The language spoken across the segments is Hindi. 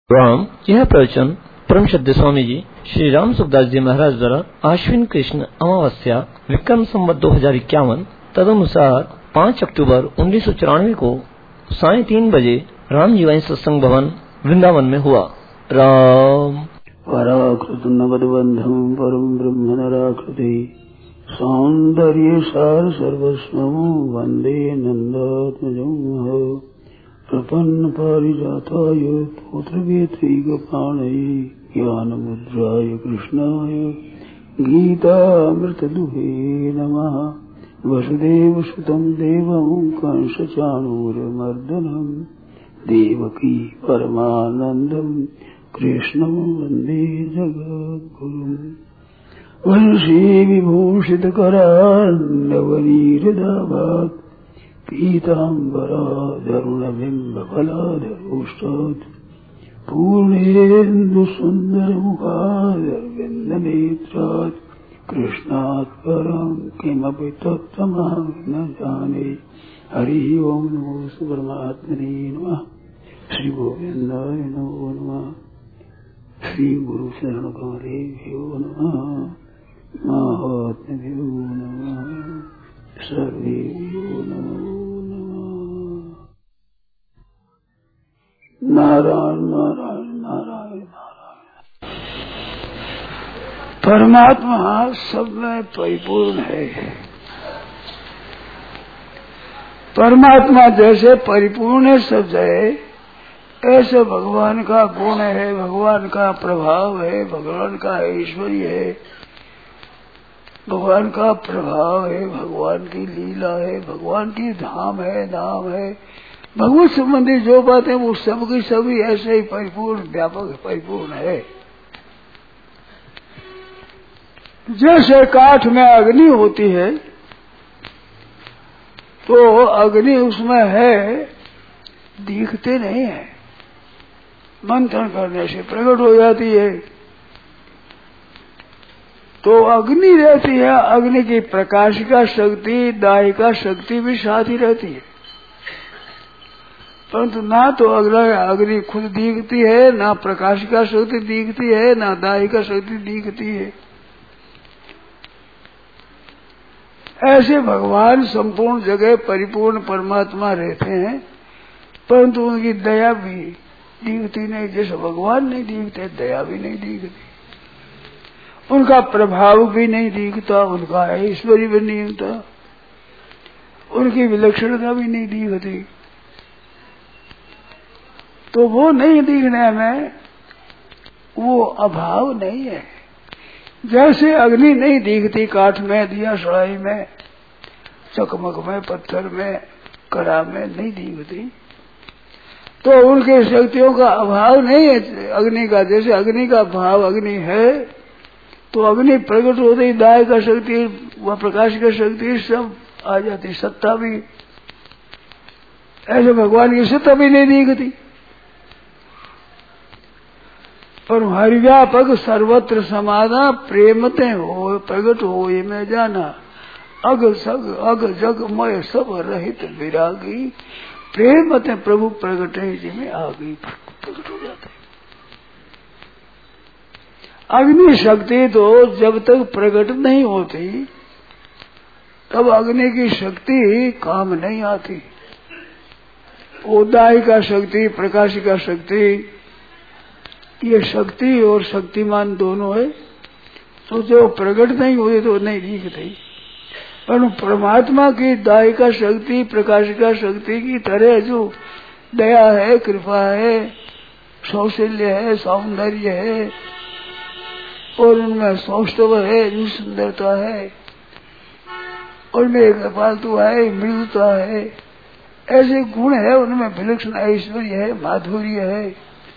राम। यह प्रवचन परम श्रद्धेय स्वामी जी श्री राम सुखदास जी महाराज द्वारा आश्विन कृष्ण अमावस्या विक्रम संवत 2051 तदनुसार 5 अक्टूबर 1994 को साय 3 बजे राम जीवानी सत्संग भवन वृंदावन में हुआ। राम पराकृत नवदबंधम परम ब्रह्म नराकृति सौंदर्य सार सर्वस्वं वंदे नंदात्मजं प्रपन्न पारिजाताय पुत्रवेत्रैकपाणये ज्ञानमुद्राय कृष्णाय गीतामृतदुहे नमः। वसुदेवसुतं देवं कंसचाणूरमर्दनं देवकी परमानन्दं कृष्णं वन्दे जगद्गुरुम्। वंशी विभूषितकरान्नवनीरदाभात् पीताम्बराधरुणबिम्बफलाधरोष्टात् पूर्णेन्दुसुन्दरमुखादरविन्दनेत्रात् कृष्णात् परं किमपि तत्त्वमहं न जाने। हरि ओं नमो परमात्मने नमः। श्री गोविन्दाय नमो नमः। श्री गुरु शरणकमलेभ्यो नमः। महात्म्यभ्यो नमः। सर्वेभ्यो नमो नमः। नारायण नारायण नारायण नारायण। परमात्मा सब में परिपूर्ण है। परमात्मा जैसे परिपूर्ण है सब है, ऐसे भगवान का गुण है, भगवान का प्रभाव है, भगवान का ऐश्वर्य है, भगवान का प्रभाव है, भगवान की लीला है, भगवान की धाम है, नाम है। भगवत संबंधी जो बातें वो सब की सभी ऐसे ही परिपूर्ण व्यापक परिपूर्ण है। जैसे काठ में अग्नि होती है तो अग्नि उसमें है, दिखते नहीं है, मंथन करने से प्रकट हो जाती है। तो अग्नि रहती है, अग्नि की प्रकाशिका शक्ति, दाहिका शक्ति भी साथ ही रहती है, परंतु ना तो अग्नि खुद दिखती है, ना प्रकाशिका शक्ति दिखती है, ना दाहिका शक्ति दिखती है। ऐसे भगवान संपूर्ण जगह परिपूर्ण परमात्मा रहते हैं, परंतु उनकी दया भी दिखती नहीं। जैसे भगवान नहीं दिखते, दया भी नहीं दिखती, उनका प्रभाव भी नहीं दिखता, उनका ऐश्वर्य भी नहीं दिखता, उनकी विलक्षणता भी नहीं दिखती। तो वो नहीं दिखने में वो अभाव नहीं है। जैसे अग्नि नहीं दिखती काठ में, दिया सड़ाई में, चकमक में, पत्थर में, कड़ा में नहीं दिखती, तो उनके शक्तियों का अभाव नहीं है अग्नि का। जैसे अग्नि का भाव अग्नि है तो अग्नि प्रकट होती, दाय का शक्ति, वह प्रकाश का शक्ति सब आ जाती, सत्ता भी। ऐसे भगवान की सत्ता भी नहीं दिखती, पर हरिव्यापक सर्वत्र समाना प्रेमते हो प्रकट हो ये में जाना। अग जग मय सब रहित विरागी प्रेमते प्रभु प्रकट है जी में आ गई, प्रकट हो जाते। अग्नि शक्ति तो जब तक प्रकट नहीं होती तब अग्नि की शक्ति काम नहीं आती। उदाई का शक्ति, प्रकाश का शक्ति, ये शक्ति और शक्तिमान दोनों है, तो जो प्रकट नहीं हुई तो नहीं दिखती। पर परमात्मा की दायिका शक्ति, प्रकाशिका शक्ति की तरह जो दया है, कृपा है, सौशल्य है, सौंदर्य है, और उनमें सौष्ठव है, जो सुंदरता है, उनमें कृपालुता है, मृदुता है, ऐसे गुण है, उनमें विलक्षण ऐश्वर्य है, माधुर्य है,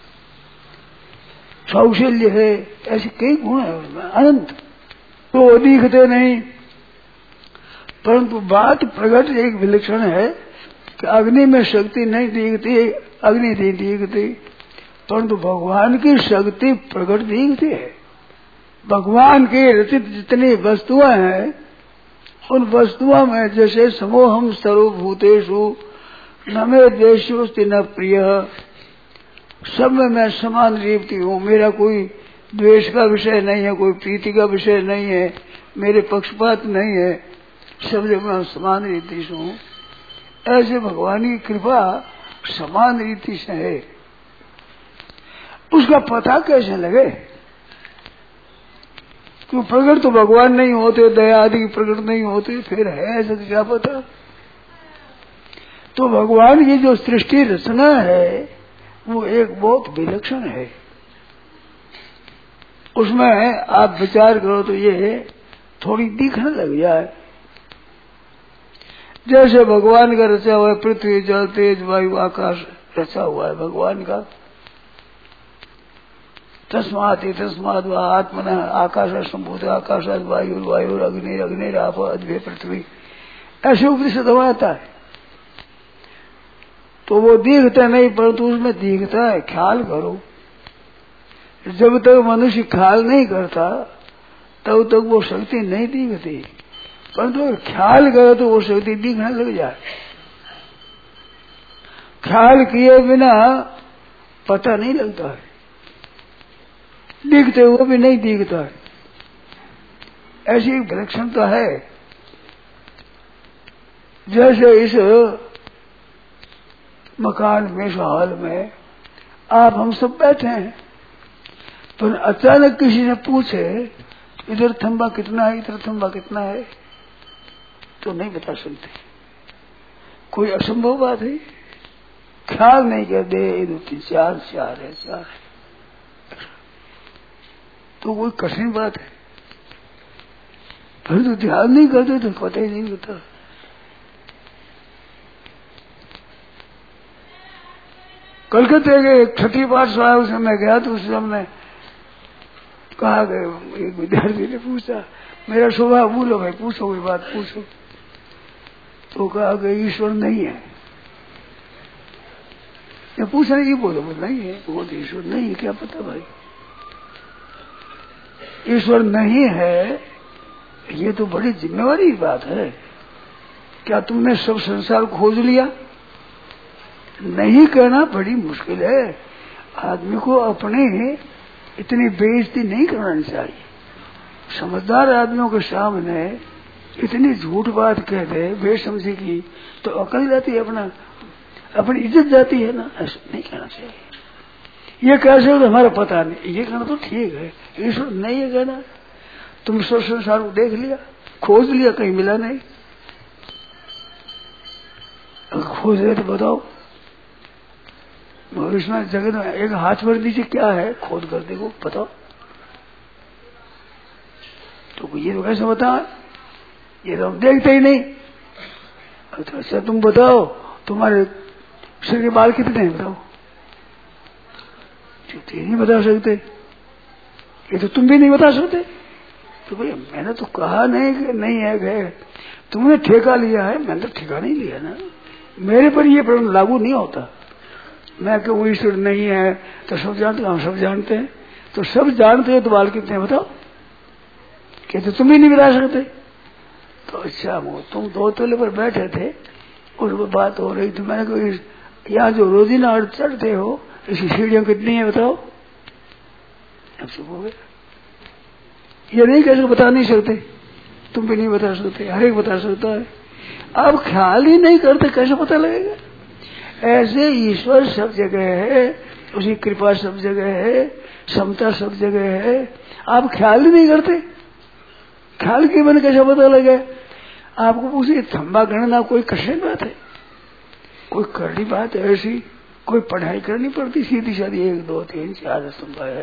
सौशल्य है, ऐसे कई गुण है उनमें अनंत। तो वो दिखते नहीं, परंतु बात प्रकट एक विलक्षण है कि अग्नि में शक्ति नहीं दिखती, अग्नि नहीं दिखती, परंतु भगवान की शक्ति प्रकट दिखती है। भगवान की रचित जितनी वस्तुएं हैं उन वस्तुओं में जैसे समोहम सर्वभूतेषु न मे द्वेषोस्ति न प्रिय, सब में मैं समान रीति हूँ। मेरा कोई द्वेष का विषय नहीं है, कोई प्रीति का विषय नहीं है, मेरे पक्षपात नहीं है, सब जगह मैं समान रीति से हूँ। ऐसे भगवान की कृपा समान रीति से है। उसका पता कैसे लगे? क्यों प्रकट तो भगवान नहीं होते, दया आदि प्रकट नहीं होते, फिर है ऐसा तो क्या पता? तो भगवान की जो सृष्टि रचना है वो एक बहुत विलक्षण है। उसमें आप विचार करो तो ये थोड़ी दिखने लग जाए। जैसे भगवान का रचा हुआ है, पृथ्वी जल तेज वायु आकाश रचा हुआ है भगवान का। तस्मात् आत्मना आकाश संभूत आकाशाद वायु वायु अग्नि आप अद्भे पृथ्वी, ऐसे उपनिषद आता है। तो वो दिखता नहीं, परंतु उसमें दिखता है। ख्याल करो, जब तक मनुष्य ख्याल नहीं करता तब तक वो शक्ति नहीं दिखती, परंतु अगर ख्याल करे तो वो शक्ति दिखने लग जाए। ख्याल किए बिना पता नहीं लगता है, दिखते हुए भी नहीं दिखता है। ऐसी विलक्षणता है। जैसे इस मकान में, इस हॉल में आप हम सब बैठे हैं, तो अचानक किसी ने पूछे इधर थंबा कितना है, इधर थंबा कितना है, तो नहीं बता सकते। कोई असंभव बात है। ख्याल नहीं कर दे इधर चार है, तो कोई कठिन बात है। फिर तो ध्यान नहीं करते तो पता ही नहीं होता। कलकत्ते के एक छठी पाठशाला उसमें मैं गया तो उससे हमने कहा कि एक विद्यार्थी ने पूछा, मेरा स्वभाव बोलो भाई, पूछो कोई बात पूछो। तो कहा कि ईश्वर नहीं है। या पूछा ये बोलो नहीं है, वो तो ईश्वर नहीं है, क्या पता भाई। ईश्वर नहीं है ये तो बड़ी जिम्मेवारी की बात है। क्या तुमने सब संसार खोज लिया? नहीं कहना बड़ी मुश्किल है। आदमी को अपने इतनी बेइज्जती नहीं करनी चाहिए। समझदार आदमियों के सामने इतनी झूठ बात कह दे बेसमझी की तो अकल जाती है, अपनी इज्जत जाती है ना। ऐसा नहीं कहना चाहिए। ये कैसे हो तो हमारा पता नहीं, ये कहना तो ठीक है। ईश्वर नहीं है कहना। तुम सब संसार को देख लिया, खोज लिया, कहीं मिला नहीं। अगर खोज रहे तो बताओ, भविष्य में जगत में एक हाथ भर दीजिए क्या है, खोद कर देखो बताओ। तो ये तो कैसे बता, ये तो हम देखते ही नहीं। अच्छा तुम बताओ तुम्हारे सिर के बाल कितने हैं बताओ। ये नहीं बता सकते, ये तो तुम भी नहीं बता सकते। तो भैया मैंने तो कहा नहीं कि नहीं है, तुमने ठेका लिया है, मैंने तो ठेका नहीं लिया ना। मेरे पर ये प्रश्न लागू नहीं होता। मैं कहूँ ईश्वर नहीं है तो सब जानते, हम सब जानते हैं। तो सब जानते हो तो बाल कितने हैं बताओ, कहते तुम भी नहीं बता सकते। तो अच्छा वो तुम दो तोले पर बैठे थे, उस पर बात हो रही थी। मैंने कहा यहाँ जो रोजीना चढ़ते हो इसकी सीढ़ियां कितनी है बताओ। अब चुप हो गए। ये नहीं कैसे बता नहीं सकते, तुम भी नहीं बता सकते, हर एक बता सकता है। आप ख्याल ही नहीं करते कैसे पता लगेगा। ऐसे ईश्वर सब जगह है, उसकी कृपा सब जगह है, समता सब जगह है। आप ख्याल ही नहीं करते, ख्याल के मन कैसे पता लगे। आपको पूछिए थंबा गणना कोई कठिन बात है, कोई करनी बात है ऐसी, कोई पढ़ाई करनी पड़ती सीधी साधी 1 2 3 4 थंबा है।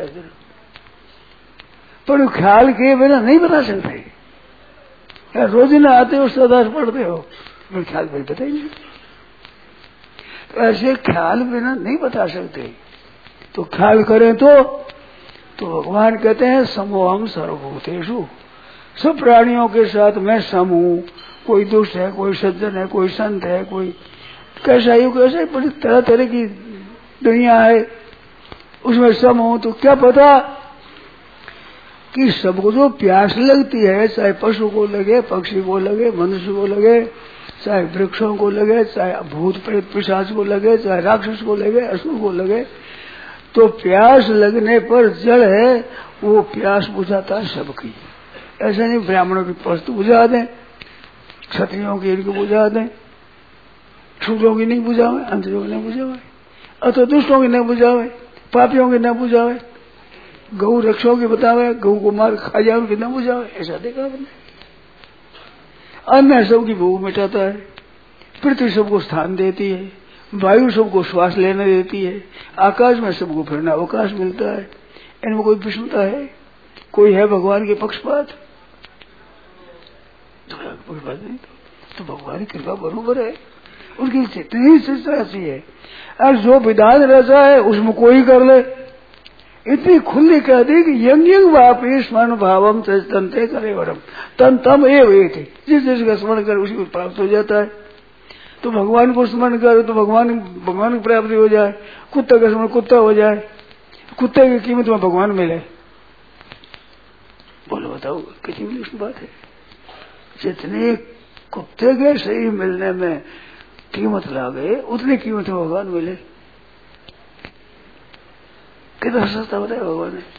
पर ख्याल के बिना नहीं बता सकते। रोजाना आते हो सदा पढ़ते हो, फिर ख्याल बिना पता ही नहीं। तो ऐसे ख्याल बिना नहीं बता सकते। तो ख्याल करें तो भगवान कहते हैं समोहम सर्वभूतेषु, सब प्राणियों के साथ मैं सम हूँ। कोई दुष्ट है, कोई सज्जन है, कोई संत है, कोई कैसा ही कैसा, बड़ी तरह तरह की दुनिया है, उसमें सम हूँ। तो क्या पता कि सबको जो प्यास लगती है, चाहे पशु को लगे, पक्षी को लगे, मनुष्य को लगे, चाहे वृक्षों को लगे, चाहे भूत प्रेत पिशाच को लगे, चाहे राक्षस को लगे, असुर को लगे, तो प्यास लगने पर जल है वो प्यास बुझाता है सबकी। ऐसा नहीं ब्राह्मणों की वस्तु बुझा दें, क्षत्रियों की इनकी बुझा दें, शूद्रों की नहीं बुझावे, अंधरों की नहीं बुझावे, अथवा दुष्टों की नहीं बुझावे, पापियों की न बुझावे, गौ रक्षों की बतावे, गौ को मार खा जाए उनकी न बुझावे। ऐसा देखा आपने? अन्न सबकी भूख मिटाता है, पृथ्वी सबको स्थान देती है, वायु सबको श्वास लेने देती है, आकाश में सबको फिरना अवकाश मिलता है। इनमें कोई विषमता है? कोई है भगवान के पक्षपात? पक्षपात नहीं तो भगवान की कृपा बरोबर है, उनकी जितनी शिक्षा ऐसी है। और जो विधान रचा है उसमें कोई कर ले, इतनी खुली कह दी कि यंग यंग वापी स्मरण भावम तंते करे वरम तन तम ए थे, जिस जिसका स्मरण करे उसी को प्राप्त हो जाता है। तो भगवान को स्मरण करे तो भगवान की प्राप्ति हो जाए, कुत्ते का स्मरण कुत्ता हो जाए, कुत्ते की कीमत में भगवान मिले। बोलो बताओ कितनी बड़ी उसकी बात है। जितने कुत्ते के सही मिलने में कीमत लागे उतनी कीमत में भगवान मिले। कितना सस्ता बताया भगवान ने।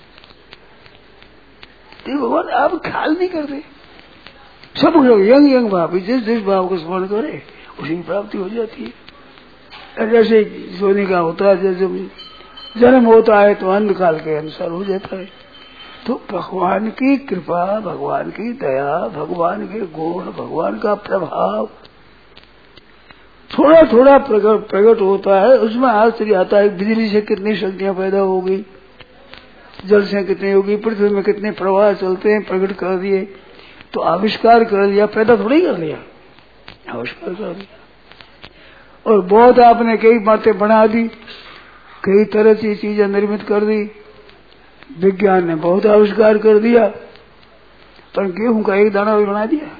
तो भगवान आप ख्याल नहीं करते, सब लोग यंग यंग भाव, जिस जिस भाव को स्मरण करे उसी की प्राप्ति हो जाती है। जैसे सोने का होता है, जैसे जन्म होता है तो अंध काल के अनुसार हो जाता है। तो भगवान की कृपा, भगवान की दया, भगवान के गुण, भगवान का प्रभाव थोड़ा थोड़ा प्रकट होता है। उसमें आश्चर्य आता है, बिजली से कितनी शक्तियां पैदा हो गई, जल से कितनी होगी, पृथ्वी में कितने प्रवाह चलते हैं, प्रकट कर दिए। तो आविष्कार कर लिया, पैदा थोड़ी कर लिया, आविष्कार कर दिया। और बहुत आपने कई बातें बना दी, कई तरह की चीजें निर्मित कर दी, विज्ञान ने बहुत आविष्कार कर दिया, पर गेहूं का एक दाना भी बना दिया।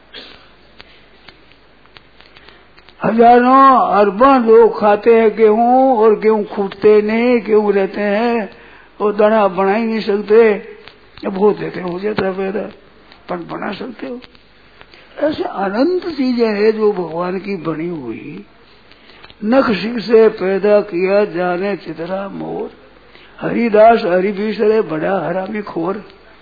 हजारों अरबों लोग खाते हैं गेहूं, और गेहूं खूटते नहीं, गेहूं रहते हैं, और दाना बना ही नहीं सकते। अब हो देते हो जाता पैदा, पर बना सकते हो। ऐसे अनंत चीजें हैं जो भगवान की बनी हुई। नख शिख से पैदा किया जाने चितरा मोर, हरिदास हरिभीषण बड़ा हरामी खोर।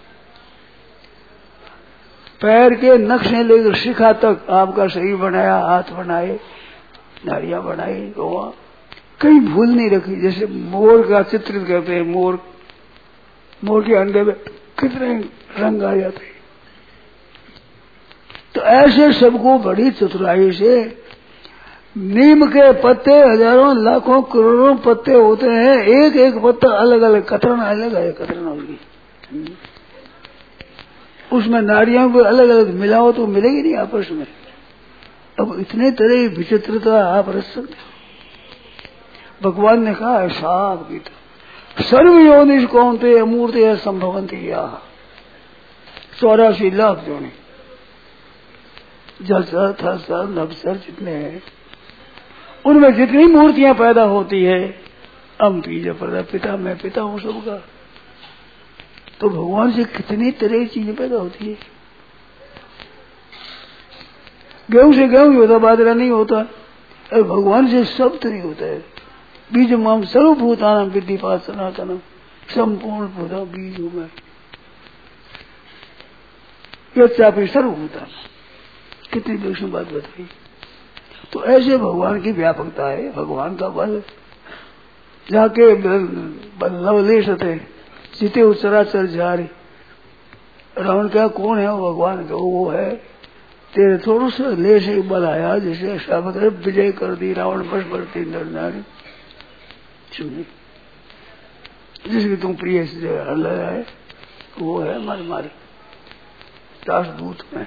पैर के नख से लेकर शिखा तक आपका शरीर बनाया, हाथ बनाए, नाड़ियां बनाई, गोवा कहीं भूल नहीं रखी। जैसे मोर का चित्रित करते हैं, मोर के अंडे में कितने रंग आ जाते हैं। तो ऐसे सबको बड़ी चतुराई से, नीम के पत्ते हजारों लाखों करोड़ों पत्ते होते हैं, एक एक पत्ता अलग अलग, कतरन अलग है, कतरन होगी, उसमें नाड़ियां भी अलग अलग मिलाओ तो मिलेगी नहीं आपस में। अब इतने तरह विचित्रता आप रच सकते हो। भगवान ने कहा है साफ गीता, सर्व योनिष कौनते अमूर्त है संभवंती या 84 लाख योनि, जलचर थलचर नभचर जितने हैं उनमें जितनी मूर्तियां पैदा होती है, बीज पिता मैं पिता हूं सबका। तो भगवान से कितनी तरह की चीजें पैदा होती है। गेहूं से गेहूं ही होता, बाजरा नहीं होता। और भगवान से सब तरह होता है। बीज माम सर्वभूतानां विद्धिपात सनातनम, संपूर्ण भूता बीज हूं मैं, यच्चापि सर्वभूतानां। कितनी विष्णु बात बताई। तो ऐसे भगवान की व्यापकता है, भगवान का बल। जाके लवलेश थे जीते उचराचर जारी, रावण क्या कौन है? वो भगवान का वो है। तेरे थोड़ा सा लेश एक बल आया जिसे शाबत विजय कर दी, रावण बस बढ़ती नर नारी। जिसकी तुम प्रिय से लगा है वो है मारे दासदूत में।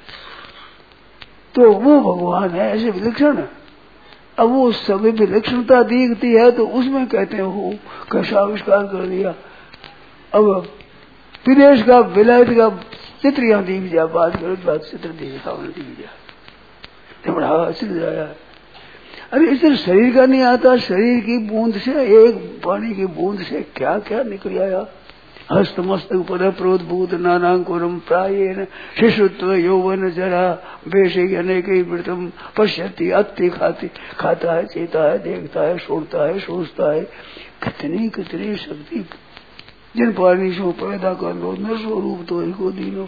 तो वो भगवान है, ऐसे विलक्षण है। अब वो सभी विलक्षणता दिखती है तो उसमें कहते हैं वो कैसा आविष्कार कर दिया। अब विदेश का विलायत का चित्र यहाँ दिख जाए, बात करो बात चित्र दिखता दिख जाए, बड़ा आश्चर्य जाया। अरे इस शरीर का नहीं आता, शरीर की बूंद से, एक पानी की बूंद से क्या क्या निकल आया। हस्त मस्तक पद प्रोद्भूत नानांकुरम प्रायेन शिशुत्व यौवन जरा बेशे अनेक वृतम पश्यति अति खाती खाता है, चीता है, देखता है, छोड़ता है, सोचता है। कितनी कितनी शक्ति जिन पानीशों पैदा कर लो न स्वरूप तो इनको दीनो।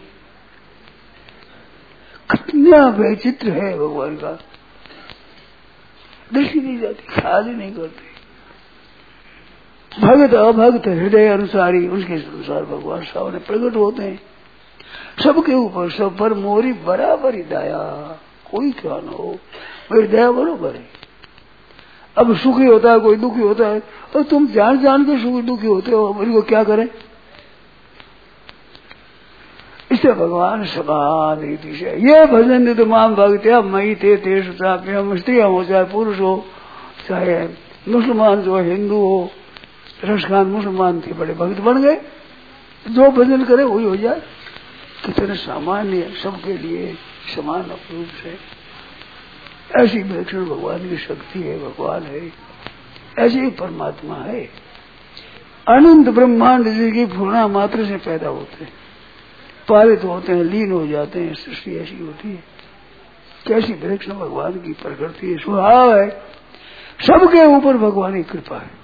कितना वैचित्र है भगवान का, दृष्टि नहीं जाती, ख्याल ही नहीं करते। भगत अभगत हृदय अनुसारी उसके अनुसार भगवान सामने प्रकट होते हैं। सबके ऊपर सब पर मोरी बराबर ही दया, कोई क्या न हो, मेरी दया बराबर है। अब सुखी होता है कोई दुखी होता है, और तुम जान जान के सुखी दुखी होते हो, अब इनको क्या करें। इससे भगवान समान रीति से ये भजन तमाम भक्त्या मई थे तेज हम स्त्रियां हो चाहे पुरुष हो, चाहे मुसलमान जो हिंदू हो, रसखान मुसलमान थे बड़े भक्त बन गए। जो भजन करे वही हो जाए। कितने सामान्य सबके लिए समान रूप से ऐसी विलक्षण भगवान की शक्ति है, भगवान है, ऐसे ही परमात्मा है। अनंत ब्रह्मांड जिसकी पूर्णा मात्र से पैदा होते हैं, पालित होते हैं, लीन हो जाते हैं, सृष्टि ऐसी होती है। कैसी विलक्षण भगवान की प्रकृति है, स्वभाव है। सबके ऊपर भगवान की कृपा है।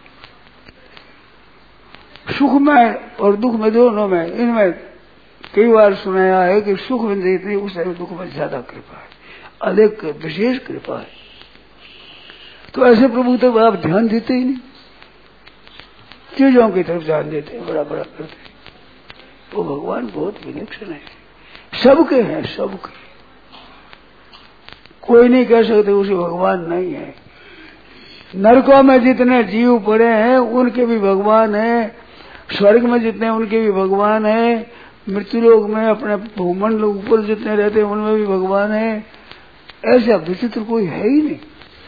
सुख में और दुख में दोनों में, इनमें कई बार सुनाया है कि सुख में जितनी उस दुख में ज्यादा कृपा है, अधिक विशेष कृपा है। तो ऐसे प्रभु तक आप ध्यान देते ही नहीं, चीजों की तरफ ध्यान देते हैं, बड़ा बड़ा करते हैं। तो भगवान बहुत विलक्षण है, सबके हैं, सबके। कोई नहीं कह सकते उसे भगवान नहीं है। नरकों में जितने जीव पड़े हैं उनके भी भगवान है, स्वर्ग में जितने उनके भी भगवान है, मृत्युलोक में अपने भूमंडल ऊपर जितने रहते हैं उनमें भी भगवान है। ऐसा विचित्र कोई है ही नहीं।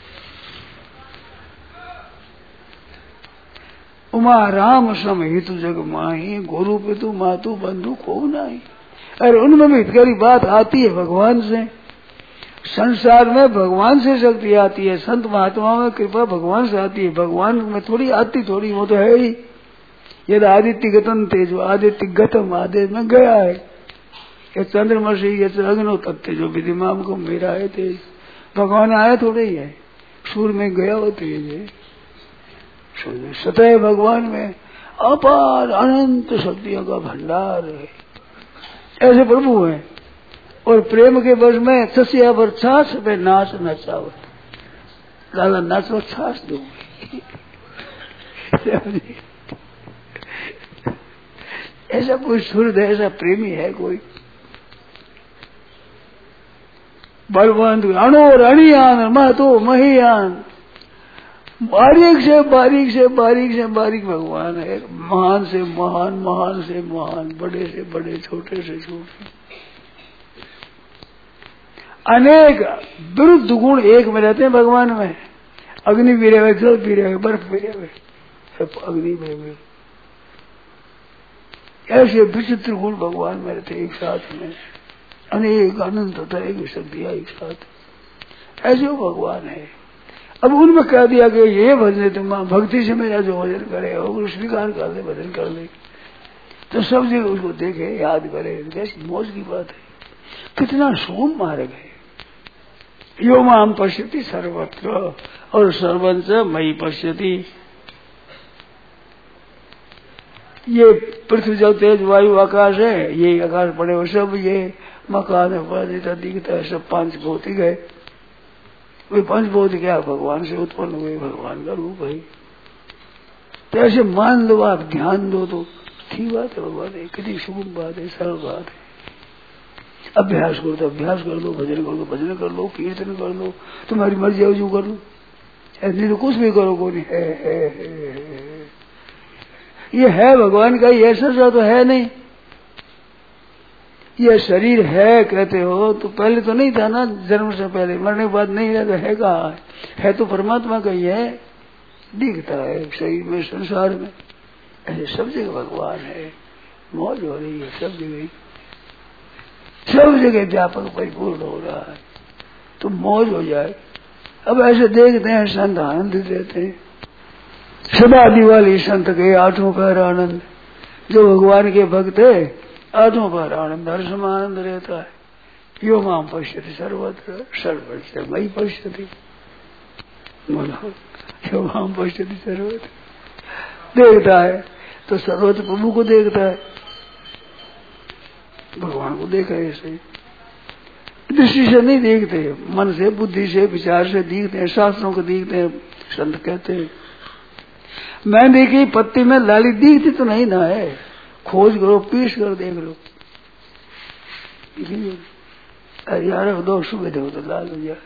उमा राम सम हेतु जग माही, गुरु पितु मातु बंधु को नहीं। अरे उनमें भी हितकारी बात आती है भगवान से। संसार में भगवान से शक्ति आती है, संत महात्माओं में कृपा भगवान से आती है, भगवान में थोड़ी आती, थोड़ी वो तो है ही। यदि आदित्य गतन तेज, आदित्य गतम आदित्य में गया है, ये चंद्रमा से ये अग्नो तत्व जो विधिमान को मेरा है तेज, भगवान आया थोड़े ही है, सूर्य में गया वो तेज है। सतह भगवान में अपार अनंत शक्तियों का भंडार है। ऐसे प्रभु है। और प्रेम के वश में सस्या पर छाछ पे नाच नचावत, दादा नाचो छाछ दूंगी। ऐसा कोई सुहृद, ऐसा प्रेमी है कोई? बलवंत अणोर अणियान महतो महियान, बारीक से बारीक से बारीक से बारीक भगवान है। महान से महान, महान से महान, बड़े से बड़े, छोटे से छोटे, अनेक विरुद्ध गुण एक में रहते हैं भगवान में। अग्नि भी रहे, जल भी रहे, बर्फ भी रहे, सब अग्नि में भी। ऐसे विचित्र गुण भगवान में रहते एक साथ में, अनेक अनंत तरह की शक्तियां एक साथ। ऐसे वो भगवान है। अब उनमें कह दिया कि ये भजन तुम भक्ति से मेरा जो भजन करे वो स्वीकार कर ले, भजन कर ले, तो सब जगह उसको देखे, याद करे। कैसी मौज की बात है, कितना सुगम मार्ग है। यो माम पश्यति सर्वत्र और सर्वंच मई पश्यति। ये पृथ्वी जल तेज वायु आकाश है, ये आकाश पड़े हुए सब, ये मकान है, दिखता है, सब पांच भौतिक है। वे पंचबोध क्या भगवान से उत्पन्न हुए, भगवान का रूप है। तो ऐसे मान लो, आप ध्यान दो तो ठीक बात है। भगवान है, कितनी सुगम बात है, सरल बात है। अभ्यास करो तो अभ्यास कर लो, भजन कर लो भजन कर लो, कीर्तन कर लो, तुम्हारी मर्जी है जो कर लो, ऐसे तो कुछ भी करो कोई है। ये है भगवान का, ये ऐसा तो है नहीं। ये शरीर है कहते हो तो पहले तो नहीं था ना, जन्म से पहले, मरने के बाद नहीं है तो है कहाँ है? तो परमात्मा का ही है, दिखता है शरीर में, संसार में। ऐसे सब जगह भगवान है, मौज हो रही है सब जगह, सब जगह व्यापक परिपूर्ण हो रहा है, तो मौज हो जाए। अब ऐसे देखते हैं संत आनंद देते हैं, समाधि वाली संत के आठों का आनंद, जो भगवान के भक्त है आत्मा पर आनंद हर समय आनंद रहता है। यो माम पश्यति सर्वत्र सर्वत्र मई पश्यति, बोलो यो माम पश्यति सर्वत्र, देखता है तो सर्वत्र प्रभु को देखता है, भगवान को देखा है। ऐसे दृष्टि से नहीं देखते, मन से बुद्धि से विचार से देखते हैं, शास्त्रों को देखते हैं। संत कहते हैं मैं देखी पत्ती में लाली दिखती तो नहीं ना है, खोज करो पीस कर देख लो, यार दो सुबह देखो तो लाल हो जाए,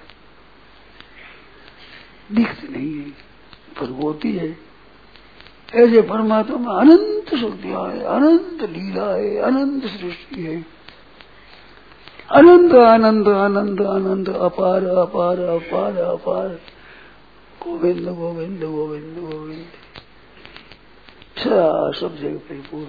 दिखती नहीं है पर होती है। ऐसे परमात्मा में अनंत शक्तियां है, अनंत लीला है, अनंत सृष्टि है, अनंत आनंद आनंद आनंद अपार अपार अपार अपार, गोविंद गोविंद गोविंद गोविंद, सब जगह परिपूर्ण।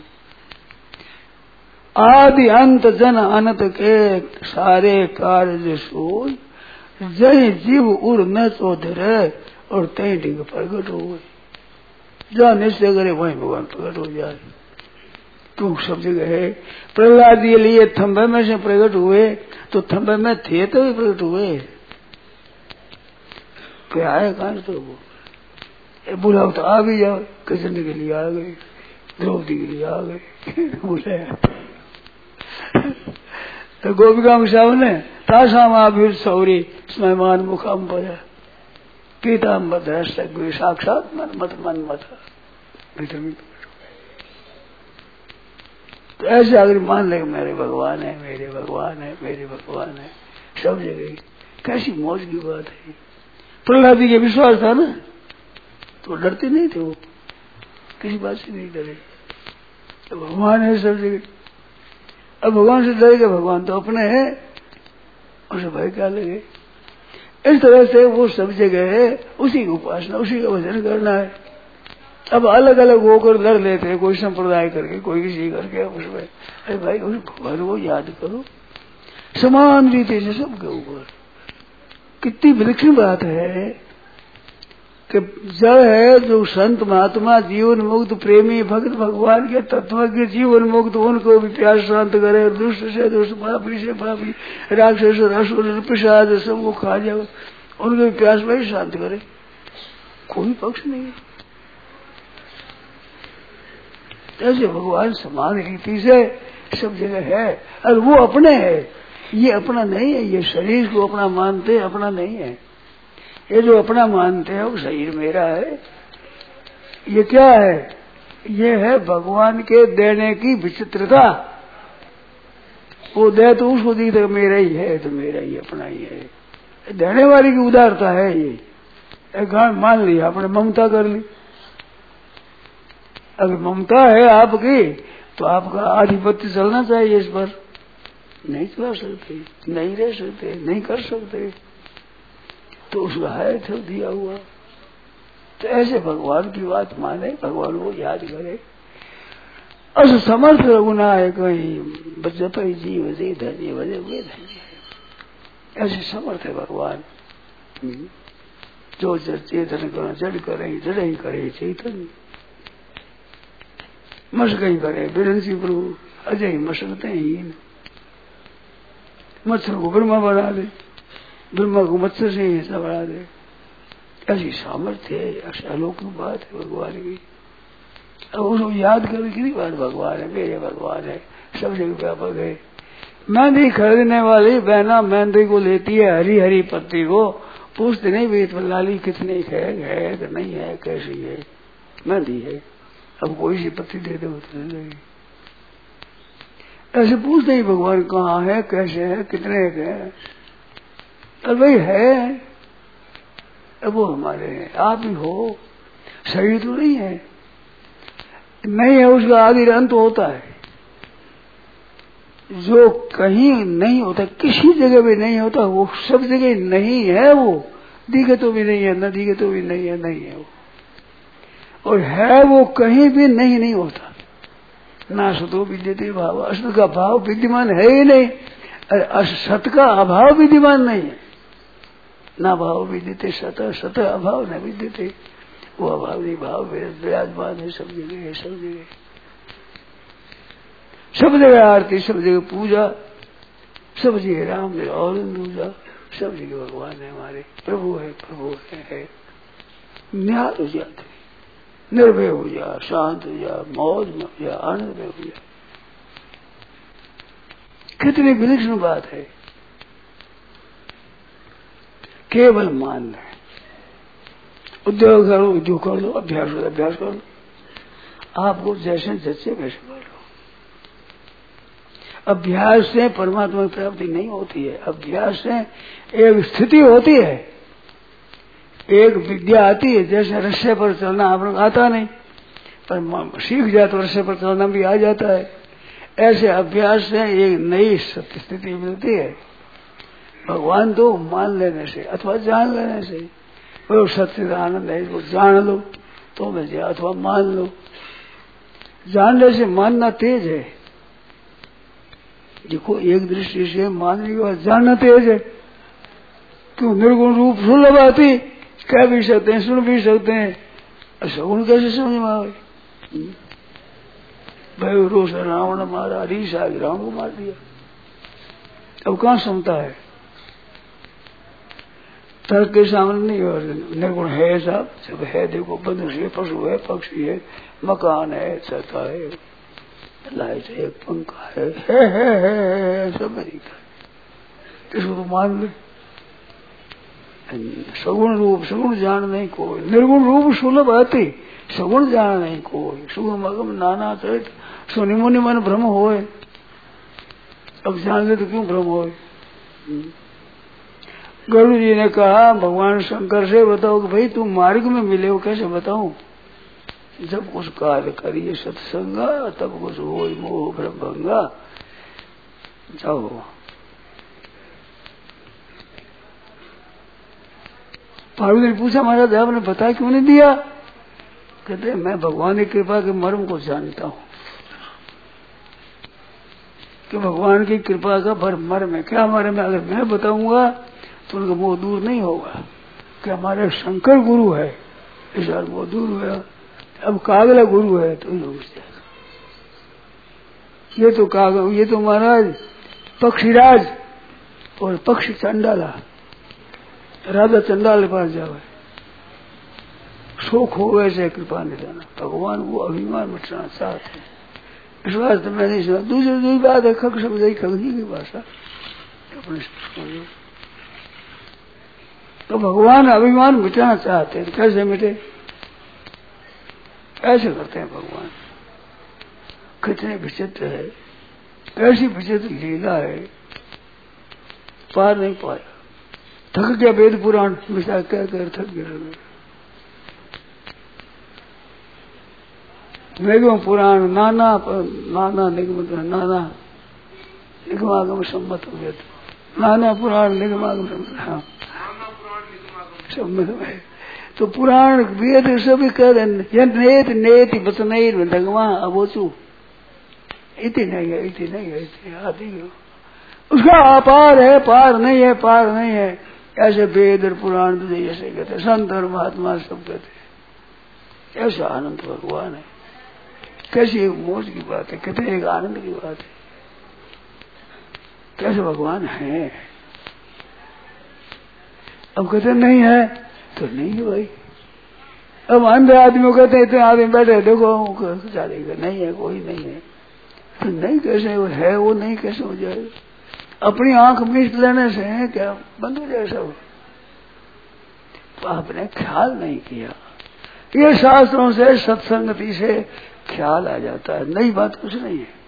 आदि अंत जन अनंत के सारे कार्य सोच, जय जीव उड़ न चौधरे और तय डिग प्रकट हो गए। जहाँ निश्चय करे वहीं भगवान प्रकट हो जाए। तुम सब जगह है। प्रहलाद ये लिए थम्बे में से प्रकट हुए तो थम्बे में थे तो भी प्रकट हुए, क्या है कहां तो वो बुलाओ तो आ भी जाओ, कृष्ण के लिए आ गए, द्रौपदी के लिए आ गए बोले तो गोपिका के सामने तासाम आभिर सौरी स्मयमान मुखाम पदा पीताम बद्र साक्षात मन मत मन मत। तो ऐसे अगर मान ले मेरे भगवान है, मेरे भगवान है, मेरे भगवान है सब जगह, कैसी मौज की बात है। प्रहलाद जी के विश्वास था ना तो डरते नहीं थे, वो किसी बात से नहीं डरे, तो भगवान है सब जगह। अब भगवान से डरेगा, भगवान तो अपने है, उसे भय क्या लगे। इस तरह से वो सब जगह है, उसी की उपासना, उसी का भजन करना है। अब अलग अलग होकर लड़ लेते हैं, कोई संप्रदाय करके, कोई किसी करके, उसमें अरे भाई उस भगवान को याद करो समान रीति से सबके ऊपर। कितनी विलक्षण बात है कि जड़ है जो संत महात्मा जीवन मुक्त प्रेमी भक्त भगवान के तत्व के जीवन मुक्त, उनको भी प्यास शांत करे, दुष्ट से दुष्ट पापी से पापी राक्षस असुर प्रसाद सबको खा जाओ, उनको भी प्यास में ही शांत करे, कोई पक्ष नहीं। ऐसे भगवान समान रीति से सब जगह है और वो अपने है, ये अपना नहीं है। ये शरीर को अपना मानते अपना नहीं है, ये जो अपना मानते हैं वो शरीर मेरा है। ये क्या है? ये है भगवान के देने की विचित्रता। वो दे तो उसको दी तो मेरा ही है, तो मेरा ही अपना ही है। देने वाली की उदारता है ये। एक गांव मान लिया आपने, ममता कर ली। अगर ममता है आपकी तो आपका आधिपत्य चलना चाहिए इस पर। नहीं चला सकते, नहीं रह सकते, नहीं कर सकते, तो उसका है तो दिया हुआ। तो ऐसे भगवान की बात माने, भगवान को याद करे। अस समर्थ रघुना है कहीं जप जीव जी धन्य भजे हुए धन्य। ऐसे समर्थ है भगवान, जो चेतन करो जड़ करे, जड़ ही करे चेतन। मस कहीं करे बिरंसी प्रभु अजय ही मसलते हीन। मच्छर को ब्रह्मा बना दे, ब्रह्मा को मच्छर से ही हिस्सा बना दे। ऐसी सामर्थ्य है, ऐसी अलौकिक बात है भगवान की। अब उसको याद करने की बात, भगवान है, मेरे भगवान है, सब जगह व्यापक है। मेहंदी खरीदने वाली बहना मेहंदी को लेती है हरी हरी पत्ती को, पूछते नहीं भी तो लाली कितने है कि नहीं है, कैसी है, मेहंदी है। अब कोई सी पत्ती दे दे तो लगी। ऐसे पूछते ही भगवान कहाँ है, कैसे है, कितने है। अब भाई है, अब वो हमारे हैं, आप ही हो, शरीर तो नहीं है। नहीं है उसका आदि अंत होता है। जो कहीं नहीं होता, किसी जगह भी नहीं होता, वो सब जगह नहीं है। वो दिखे तो भी नहीं है, न दिखे तो भी नहीं है, नहीं है वो। और है वो कहीं भी नहीं होता। ना सतो विद्यते भाव, असत का भाव विद्यमान है ही नहीं, असत का अभाव विद्यमान नहीं है। ना भाव विद्यते सत, सत अभाव न विद्यते। वो अभाव नहीं, भाव विराजमान है सब जगह है, सब जगह। सब जगह आरती, सब जगह पूजा, सब जगह राम और पूजा, सब जगह भगवान है, हमारे प्रभु है, प्रभु है। न्याय हो जाते, निर्भय हो जा, शांत हो जा, मौज में हो जा, आनंद में हो जा। कितनी विलक्षण बात है। केवल मान ले, उद्योग करो, उद्योग कर लो, अभ्यास करो, अभ्यास कर लो, आपको जैसे जैसे वैसे कर लो। अभ्यास से परमात्मा की प्राप्ति नहीं होती है। अभ्यास से एक स्थिति होती है, एक विद्या आती है। जैसे रस्से पर चलना आप लोग आता नहीं, पर सीख जाए तो रस्से पर चलना भी आ जाता है। ऐसे अभ्यास से एक नई स्थिति मिलती है। भगवान तो मान लेने से अथवा जान लेने से, वो सत्य का आनंद है, वो जान लो तो मिल जाए, अथवा मान लो। जानने से मानना तेज है। देखो एक दृष्टि से मानने के बाद जानना तेज है। क्यों? निर्गुण रूप सुलभ आती, कह भी सकते हैं, सुन भी सकते हैं। सगुण कैसे समझ में आवे? भाई रोष रावण मारा, रीस आ गई, रावण को मार दिया। अब कहाँ समता है? तर्क के सामने नहीं हो। निर्गुण है साहब, सब है। देखो मनुष्य है, पशु है, पक्षी है, मकान है, छत है, लाइट है, पंखा है, सब नहीं था। इसको तो मान ले। सगुण रूप सगुण जान नहीं कोई, निर्गुण रूप सुलभ आती, सगुण जान नहीं कोई। सुगम अगम नाना चरित, सुनि मुनि मन भ्रम होए। अब जान ले तो क्यों भ्रम होए? गरुड़ जी ने कहा भगवान शंकर से, बताओ कि भाई तुम मार्ग में मिले हो, कैसे बताऊं? जब कुछ कार्य करिए सत्संगा, तब कुछ हो मोह भ्रम भंगा। जाओ। पार्वती ने पूछा महाराज आपने बता क्यों नहीं दिया? कहते मैं भगवान की कृपा के मर्म को जानता हूँ कि भगवान की कृपा का मर्म है। क्या मर्म है? अगर मैं बताऊंगा तो उनका मोह दूर नहीं होगा कि हमारे शंकर गुरु है, इस बार मोह दूर हुआ। अब कागला गुरु है तो ये ये तो महाराज पक्षीराज और पक्षी चंडाला, राजा चंडाल के पास जावे, शोक हो वैसे कृपा नहीं जाना। भगवान वो अभिमान मिटाना चाहते हैं, इस वास्ते मैं नहीं सुना। दूसरी बात है खग शब्द खगजी की भाषा अपने। तो भगवान अभिमान मिटाना चाहते हैं, कैसे मिटे? ऐसे करते हैं भगवान। कितने विचित्र है, ऐसी विचित्र लीला है, पार नहीं पाया। थक गया वेद पुराण मिसा कह कर थक गया। निगम पुराण नाना निगम नाना निगमागम सम्मत हो गया। नाना पुराण निगमागम सम्मत है। तो पुराण वेद सभी कह रहे नेत नेति बचनैर भगवान अबोचू इति नहीं है, इति नहीं है, इति आदि उसका अपार है, पार नहीं है, पार नहीं है। ऐसे वेद और पुराण तो जैसे कहते, संत और महात्मा सब कहते। ऐसा आनंद भगवान है। कैसी एक मौज की बात है, कितने एक आनंद की बात है। कैसे भगवान है? अब कहते नहीं है तो नहीं है भाई। अब अंधे आदमी कहते इतने आदमी बैठे देखो चालेगा, नहीं है, कोई नहीं है। तो नहीं कैसे वो है, वो नहीं कैसे हो जाएगा? अपनी आंख मीच लेने से क्या बंद हो जाए सब? तो आपने ख्याल नहीं किया। ये शास्त्रों से सत्संगति से ख्याल आ जाता है। नई बात कुछ नहीं है।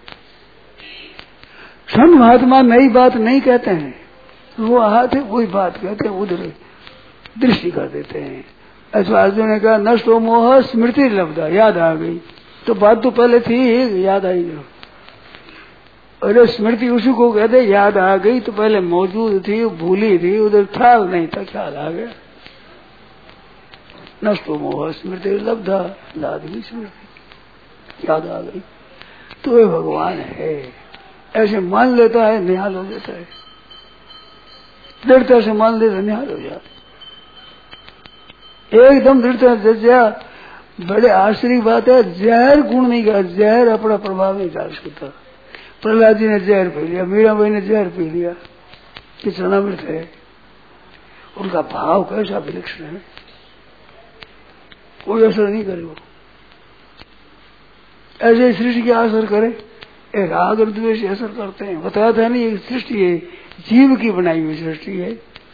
संत महात्मा नई बात नहीं कहते हैं, वो आते वही बात कहते हैं, उधर दृष्टि कर देते हैं। ऐसा अर्जुन ने कहा नष्टो मोह स्मृति लब्धा, याद आ गई। तो बात तो पहले थी, याद आई नहीं। अरे स्मृति उसी को कहते, याद आ गई तो पहले मौजूद थी, भूली थी, उधर ख्याल नहीं था, ख्याल आ गया। नष्टो मोह स्मृति लब्धा, लाद गई स्मृति, याद आ गई। तो ये भगवान है। ऐसे मान लेता है, निहाल हो जाता है। दृढ़ता से मान लेता निहाल हो जाता, एकदम दृढ़ता जैसा। बड़े आश्चर्य बात है, जहर गुण नहीं कर, जहर अपना प्रभाव नहीं डाल सकता। प्रहलाद जी ने जहर पी लिया, मीराबाई ने जहर पी लिया, ये चरणामृत है। उनका भाव कैसा विलक्षण है, कोई असर नहीं करेगा। ऐसे सृष्टि क्या असर करे, ये राग और द्वेष असर करते हैं। बताया था नहीं, एक सृष्टि है, जीव की बनाई हुई सृष्टि है।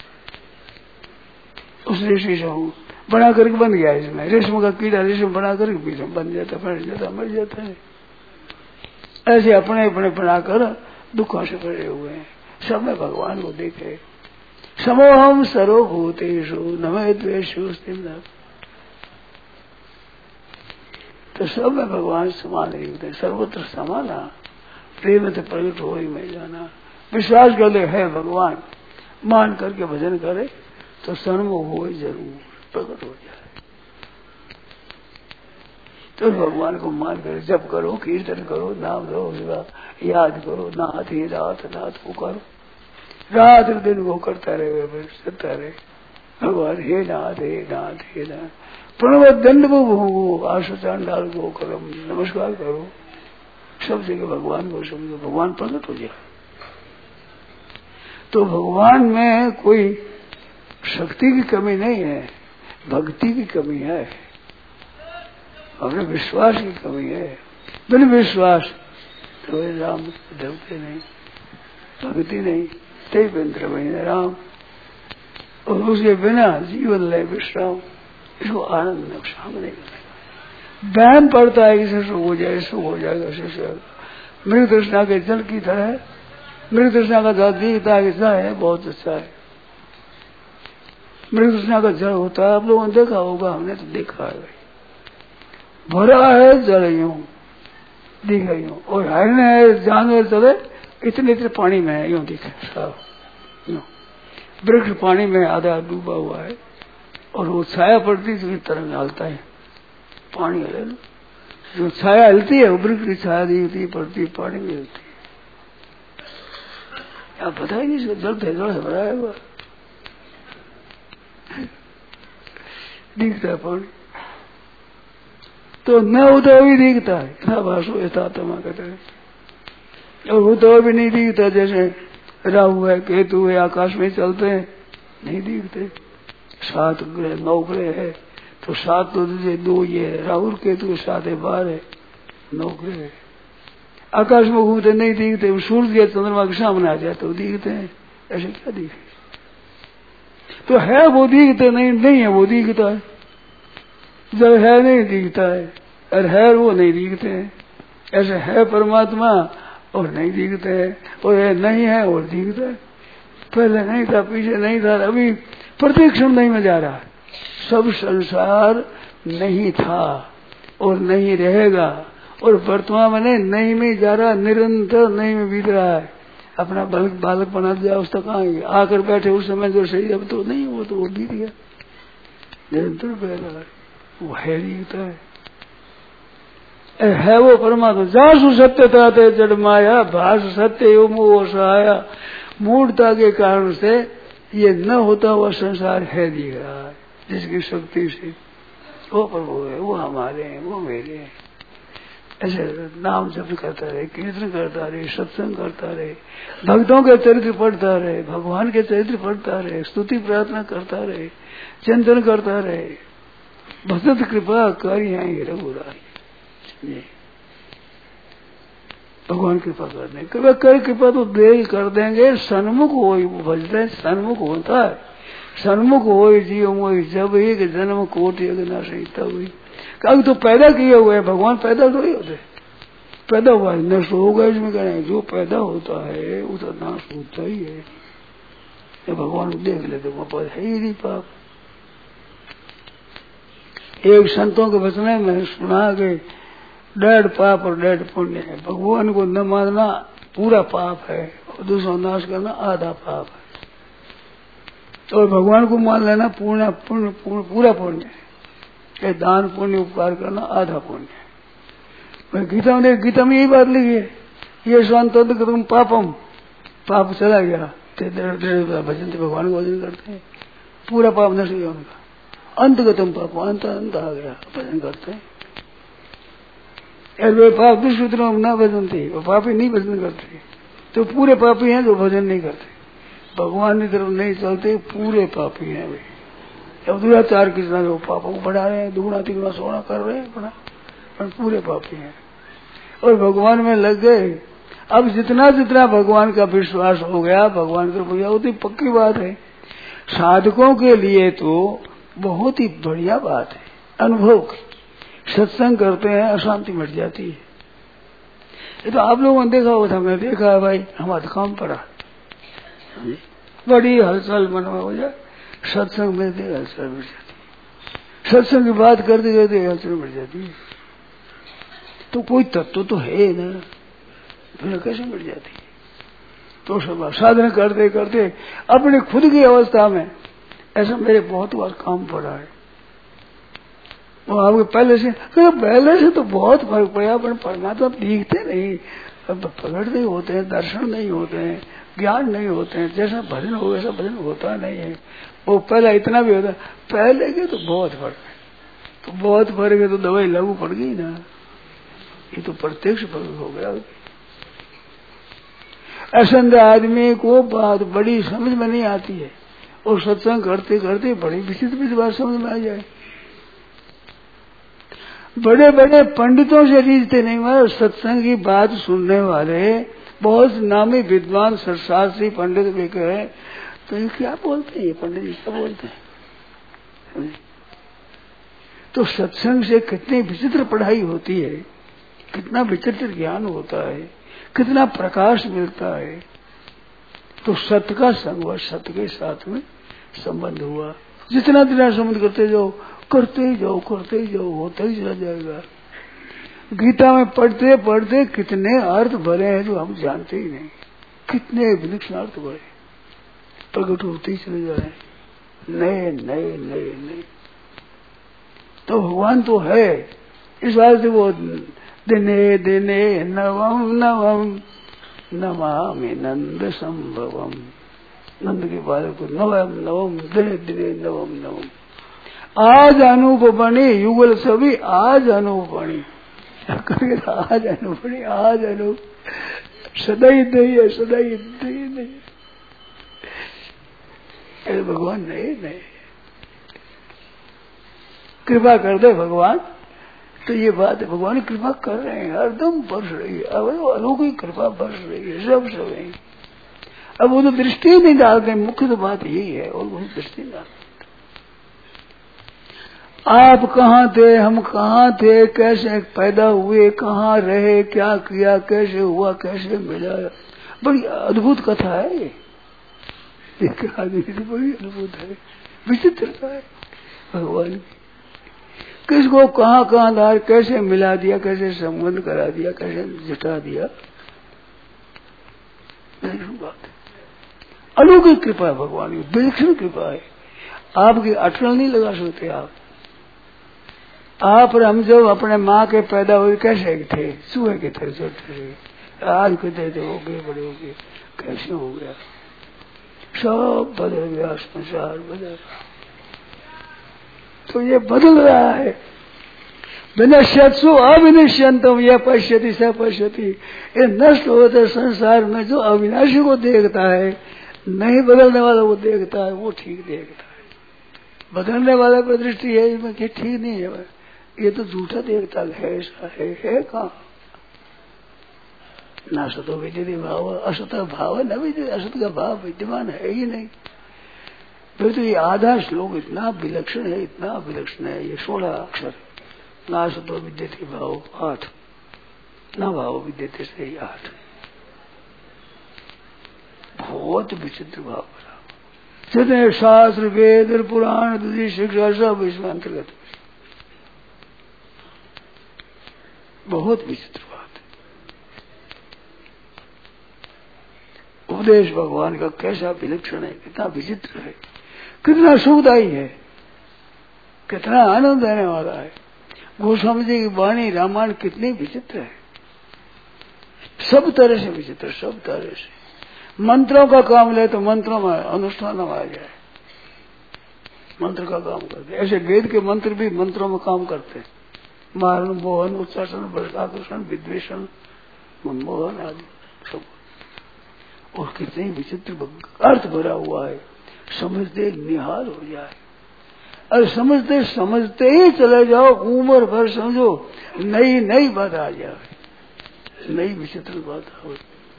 उस सृष्टि से बना करके बन गया इसमें। रेशम का कीड़ा रेशम बना करके बीच में बन जाता, फट जाता, मर जाता है। ऐसे अपने अपने बनाकर दुखों से भरे हुए हैं। सब में भगवान को देखे। समोहम सर्वभूतेषु न मे द्वेषो स्थितः। तो सब में भगवान समान ही होते, सर्वत्र समाना, प्रेम से प्रकट हो ही मैं जाना। विश्वास कर ले है भगवान, मान करके भजन करे तो सन्मुख हो जरूर, प्रकट हो जाए। तो भगवान को मान कर जप करो, कीर्तन करो, नाम लो, याद करो, नाथ ही रात नाथ पुकारो, रात दिन वो करता रहे, करता रहे भगवान, हे नाथ हे नाथ हे नाथ। प्रणव दंड वो आशुचांडाल को करो, नमस्कार करो, सब जगह भगवान को समझो, भगवान प्रकट हो जाए। तो भगवान में कोई शक्ति की कमी नहीं है, भक्ति की कमी है, अपने विश्वास की कमी है। बिन विश्वास तो राम ढलते नहीं, भक्ति नहीं, ते बिंद्र बहिन राम। और उसके बिना जीवन ले विश्राम, इसको आनंद नुकसान नहीं करेगा। वहम पड़ता है कि सुख हो जाए, सुख हो जाएगा, सुख जाएगा। मृग तृष्णा के जल की तरह, मृग तृष्णा का जल दिखता है कि है बहुत अच्छा है। मृग तृष्णा का जल होता है, आप लोगों ने देखा होगा, हमने तो देखा है, भरा है जल यूं दिख यूं, और हरण है जानवर चले इतने इतने पानी में है, यूं दिखे साफ यूं। वृक्ष पानी में आधा डूबा हुआ है, और वो छाया पड़ती तो तरंग हलता है, पानी हिले ना, जो छाया हिलती है वो वृक्ष की छाया दिखती पड़ती, पानी में हिलती है। आप पता ही नहीं, इसको जल भेजड़ से भरा है, दिखता है पानी, तो न होता भी दिखता है, यथा भाषो यथा तमा कहते हैं। और होता भी नहीं दिखता, जैसे राहु है केतु है आकाश में चलते हैं, नहीं दिखते। 7 ग्रह 9 ग्रह है, तो 7 तो 2 ये है, राहु केतु 7 है, 12 है, 9 ग्रह है। आकाश में घूमते नहीं दिखते, सूर्य या चंद्रमा के सामने आ जाते तो दिखते हैं, ऐसे क्या दिखे। तो है वो दिखते नहीं, नहीं है वो दिखता है। जब है नहीं दिखता है, और है वो नहीं दिखते हैं। ऐसे है परमात्मा और नहीं दिखते हैं, और है नहीं है और दिखता है। पहले नहीं था, पीछे नहीं था, अभी प्रत्येक क्षण नहीं में जा रहा है। सब संसार नहीं था और नहीं रहेगा, और वर्तमान में नहीं में जा रहा, निरंतर नहीं में बीत रहा है। अपना बालक बना दिया, उस तक आकर बैठे उस समय जो सही, अब तो नहीं, वो तो वो बीत गया, निरंतर बह रहा है, वो है दिखता है वो परमात्मा। जासु सत्यता ते जड़ माया, भाष सत्य यो मोह सहाया। मूढ़ता के कारण से ये न होता हुआ संसार है दिख रहा है, जिसकी शक्ति से वो प्रभु है, वो हमारे हैं, वो मेरे हैं। ऐसे नाम जप करता रहे, कीर्तन करता रहे, सत्संग करता रहे, भक्तों के चरित्र पढ़ता रहे, भगवान के चरित्र पढ़ता रहे, स्तुति प्रार्थना करता रहे, चिंतन करता रहे। भगत कृपा करी है रघुराई, भगवान कृपा कर दें, कृपा कर, कृपा तो दे कर देंगे। सन्मुख हो भजते हैं, सन्मुख होता है, सन्मुख हो जीव मोहि जब एक जन्म कोटि अग्नाशी तब ही। कभी तो पैदा किए हुए भगवान पैदा थोड़ी होते, पैदा हुआ है नष्ट होगा, इसमें कहें जो पैदा होता है वो तो नाश होता ही है। भगवान को देख लेते वहां पर है ही नहीं पाप। एक संतों के वचन में सुना कि 1.5 पाप और 1.5 पुण्य है। भगवान को न मानना पूरा पाप है, और दूसरा नाश करना आधा पाप है। और भगवान को मान लेना पूरा पुण्य है। दान पुण्य उपकार करना आधा पुण्य है। गीता में यही बात लिखी है, ये स्वांतम पापम, पाप चला गया भजन से भगवान को भजन करते हैं, पूरा पाप नष्ट हो गया उनका। अंतगतम पाप, अंत आ गया, भजन करते हैं। वे पाप दुष्कृतों न भजनते, वो पापी नहीं भजन करते, तो पूरे पापी हैं जो भजन नहीं करते, भगवान की तरफ नहीं चलते, पूरे पापी हैं वे। अब दुराचार कितना जो पापों को बढ़ा रहे हैं, दुगुना तिगुना सोना कर रहे हैं अपना, पर पूरे पापी हैं और भगवान में लग गए। अब जितना जितना भगवान का विश्वास हो गया, भगवान की पूजा होती, पक्की बात है साधकों के लिए तो बहुत ही बढ़िया बात है। अनुभव की सत्संग करते हैं, अशांति मिट जाती है। ये तो आप लोगों ने देखा होगा, हमने देखा है भाई, हमारा काम पड़ा, बड़ी हलचल मन में हो जाए, सत्संग में हलचल मिट जाती है, सत्संग की बात करते करते हलचल मिट जाती है। तो कोई तत्व तो है ना, फिर कैसे मिट जाती है? तो सब साधन करते करते अपने खुद की अवस्था में ऐसा मेरे बहुत बार काम पड़ा है। वो आपके पहले से तो बहुत फर्क पड़ा, पर परमात्मा दिखते नहीं, प्रकट नहीं होते हैं, दर्शन नहीं होते हैं, ज्ञान नहीं होते हैं, जैसा भजन हो वैसा भजन होता नहीं है। वो पहला इतना भी होता है, पहले के तो बहुत फर्क है, तो बहुत फर्क है, तो दवाई लागू पड़ गई ना, ये तो प्रत्यक्ष फर्क हो गया। असंध आदमी को बात बड़ी समझ में नहीं आती है, और सत्संग करते करते बड़ी विचित्र बात समझ में आ जाए। बड़े बड़े पंडितों से रीझते नहीं, मगर सत्संग की बात सुनने वाले बहुत नामी विद्वान शास्त्री पंडित भी कहे तो ये क्या बोलते हैं, ये पंडित जी क्या बोलते हैं? तो सत्संग से कितनी विचित्र पढ़ाई होती है, कितना विचित्र ज्ञान होता है, कितना प्रकाश मिलता है। तो सत्य का संग हुआ, सत्य के साथ में संबंध हुआ, जितना जितना संबंध करते जाओ, करते ही जाओ, करते ही जाओ, होता ही चला जाएगा। गीता में पढ़ते पढ़ते कितने अर्थ भरे हैं जो हम जानते ही नहीं, कितने विलक्षण अर्थ भरे प्रकट होते ही चले जा रहे हैं, नए नए नए नए। तो भगवान तो है, इस बात से वो दिने दिने नवम नवम नमामि नंद संभवम, नंद के बारे को नवम नवम दिने दिने नवम नवम। आज अनुपमणि युगल सभी आज अनुपमणि, आज अनुपमणि, आज अनु सदैव नहीं, सदैव नहीं। भगवान नहीं कृपा कर दे भगवान, तो ये बात है, भगवान कृपा कर रहे हैं, हरदम बरस रही है, अब अलौकिक कृपा बरस रही है, सब है। अब वो तो दृष्टि नहीं डालते, मुख्य तो बात यही है, और वही दृष्टि डालते। आप कहाँ थे, हम कहाँ थे, कैसे पैदा हुए, कहाँ रहे, क्या किया, कैसे हुआ, कैसे मिला, बड़ी अद्भुत कथा है ये, बड़ी अद्भुत है, विचित्रता है भगवान। किसको कहाँ कहाँ डाल, कैसे मिला दिया, कैसे संबंध करा दिया, कैसे जुटा दिया, बात अलौकिक कृपा है भगवान की, विलक्षण कृपा है। आपकी अटकल नहीं लगा सकते आप और हम जब अपने माँ के पैदा हुए कैसे थे, चूहे के थे, छोटे थे, आज कहते थे हो गए, बड़े हो गए, कैसे हो गया, सब बदल गया, संसार बदल गया। तो ये बदल रहा है, विनश्यत्सु अविनश्यंतम यह पश्यति स पश्यति। ये नष्ट होते संसार में जो अविनाशी को देखता है, नहीं बदलने वाला वो देखता है, वो ठीक देखता है। बदलने वाला पर दृष्टि है इसमें कि ठीक नहीं है, ये तो झूठा देखता है, ऐसा है कहाँ। ना सतो विद्यते भाव, असत भाव न विद्यते, असत का भाव विद्यमान है ही नहीं। फिर तो ये आधा श्लोक इतना विलक्षण है, इतना विलक्षण है, ये 16 अक्षर। ना सतो विद्यते भाव 8, ना भाव विद्यते से 8, बहुत विचित्र भाव बना। जितने शास्त्र वेद पुराण दूसरी शिक्षा सब इसमें अंतर्गत, बहुत विचित्र बात है। उपदेश भगवान का कैसा विलक्षण है, कितना विचित्र है, कितना सुखदायी है, कितना आनंद देने वाला है। गोस्वामी जी की वाणी रामायण कितनी विचित्र है, सब तरह से विचित्र, सब तरह से। मंत्रों का काम ले तो मंत्रों में अनुष्ठान आ जाए, मंत्र का काम करते, ऐसे वेद के मंत्र भी मंत्रों में काम करते हैं, मारण, मोहन, उत्साहन, बलाकर्षण, विद्वेषण, मनमोहन आदि सब। और कितने विचित्र अर्थ भरा हुआ है, समझते निहाल हो जाए। और समझते समझते ही चले जाओ, उम्र भर समझो, नई नई बात आ जाए, नई विचित्र बात हो।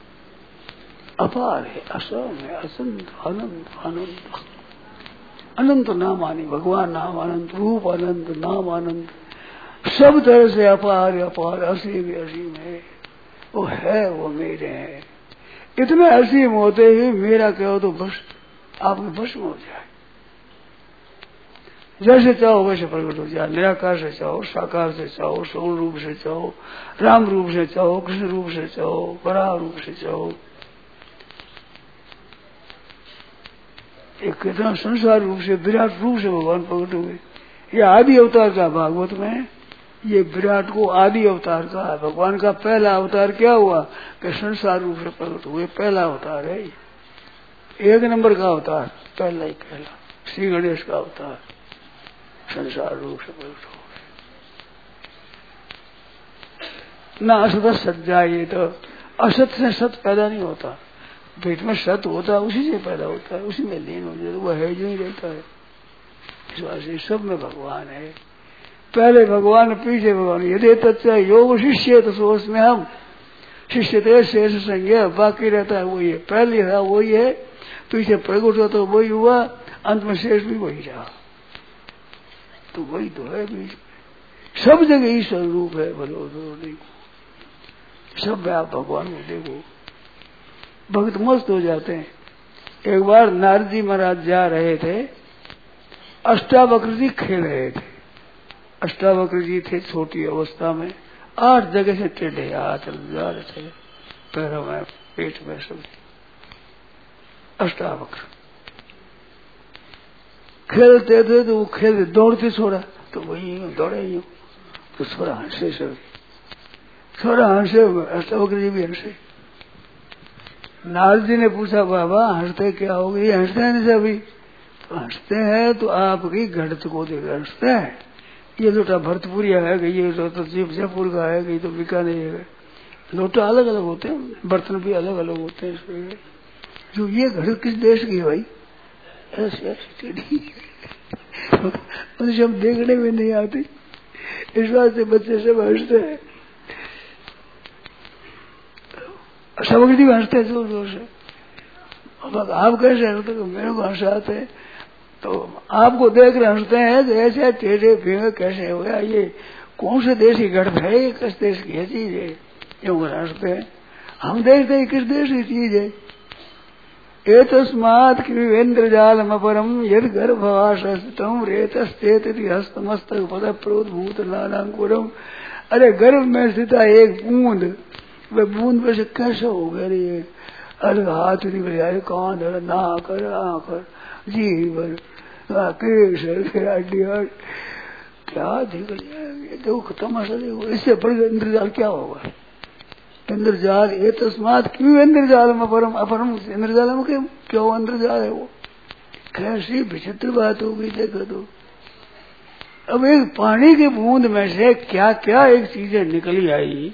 अपार है, असम है, असंत, अनंत अनंत अनंत नाम आने, भगवान नाम अनंत, रूप अनंत, नाम अनंत, सब तरह से अपार अपार, असीम असीम है। वो है, वो मेरे हैं। इतने असीम होते ही मेरा कहो तो बस आपके भस्म हो जाए। जैसे चाहो वैसे प्रकट हो जाए, निराकार से चाहो, साकार से चाहो, सौर रूप से चाहो, राम रूप से चाहो, कृष्ण रूप से चाहो, वराह रूप से चाहो। एक कितना संसार रूप से, विराट रूप से भगवान प्रकट हुए। ये आदि अवतार का भागवत में ये विराट को आदि अवतार का है। भगवान का पहला अवतार क्या हुआ कि संसार रूप से प्रकट हुए, पहला अवतार है। एक नंबर का अवतार, पहला ही पहला श्री गणेश का अवतार, संसार रूप से प्रकट हो गए। ना असत सत जाए, तो असत से सत पैदा नहीं होता। पेट में सत होता है, उसी से पैदा होता है, उसी में लीन हो जाता, वह है जो ही रहता है। इस वास्ते सब में भगवान है, पहले भगवान पीछे भगवान। यदि तत्व योग शिष्य तो सोच में हम शिष्य थे शेष संज्ञा, बाकी रहता है वही है, पहले था वही है, पीछे प्रगट हो तो वही हुआ, अंत में शेष भी वही रहा। तो वही तो है बीच में, सब जगह ईश्वर रूप है। भलो देखो, सब में आप भगवान को देखो, भक्त मस्त हो जाते हैं। एक बार नारद जी महाराज जा रहे थे, अष्टावक्र जी खेल रहे थे। अष्टावक्र जी थे छोटी अवस्था में, 8 जगह से टेढ़े हाथ जा रहे थे, पैरों में, पेट में, सब। अष्टावक्र खेलते थे तो वो खेल दौड़ते छोड़ा, तो वही दौड़े ही तो छोड़ा हंसे, सब छोड़ा हंसे, अष्टावक्र जी भी हंसे। नारद जी ने पूछा, बाबा हंसते क्या हो गई? हंसते हैं नहीं अभी तो हंसते हैं तो आपकी घड़त को देख हंसते हैं। ये लोटा भरतपुरिया है कि ये लोटा जयपुर का है कि ये तो बीकानेर है। लोटा अलग अलग होते हैं, बर्तन भी अलग अलग होते हैं। इसमें जो ये घड़ी किस देश की है भाई? ऐसे टेढ़ी मुझे हम देखने में नहीं आती, इस बात से बच्चे सब हंसते हैं। सब भी हंसते हैं जोर जोर से। अब आप कैसे हंसते? मेरे को हंसाते हैं तो आपको देख रहे हंसते हैं तो ऐसे टेढ़े भींगे कैसे हो गया? ये कौन से देश की घटना है? ये किस देश की है चीज है? यूं हंसते हैं। हम देखते हैं किस देश की चीज है। एतस्मात् क्रिवेन्द्रजालम अपरम यद गर्भवासस्तम रेतस्तेत हस्तमस्तक पद प्रोद्भूत नानांकुरम। अरे गर्भ में स्थित एक बूंद, वह बूंद में से कैसे हो गया ये? अरे हाथ निकल जाए, कान, नाक, आंख, जीवन, केश, क्या निकल जाएगा? देखो तमाशा देखो, इससे बड़ी इंद्रजाल क्या होगा? इंद्रजाल ये तस्मात क्यों इंद्रजाल में अपरम, अपरम इंद्रजाल में क्यों इंद्रजाल है? वो कैसी विचित्र बात होगी देखो तो। अब एक पानी की बूंद में से क्या क्या एक चीजें निकली आई।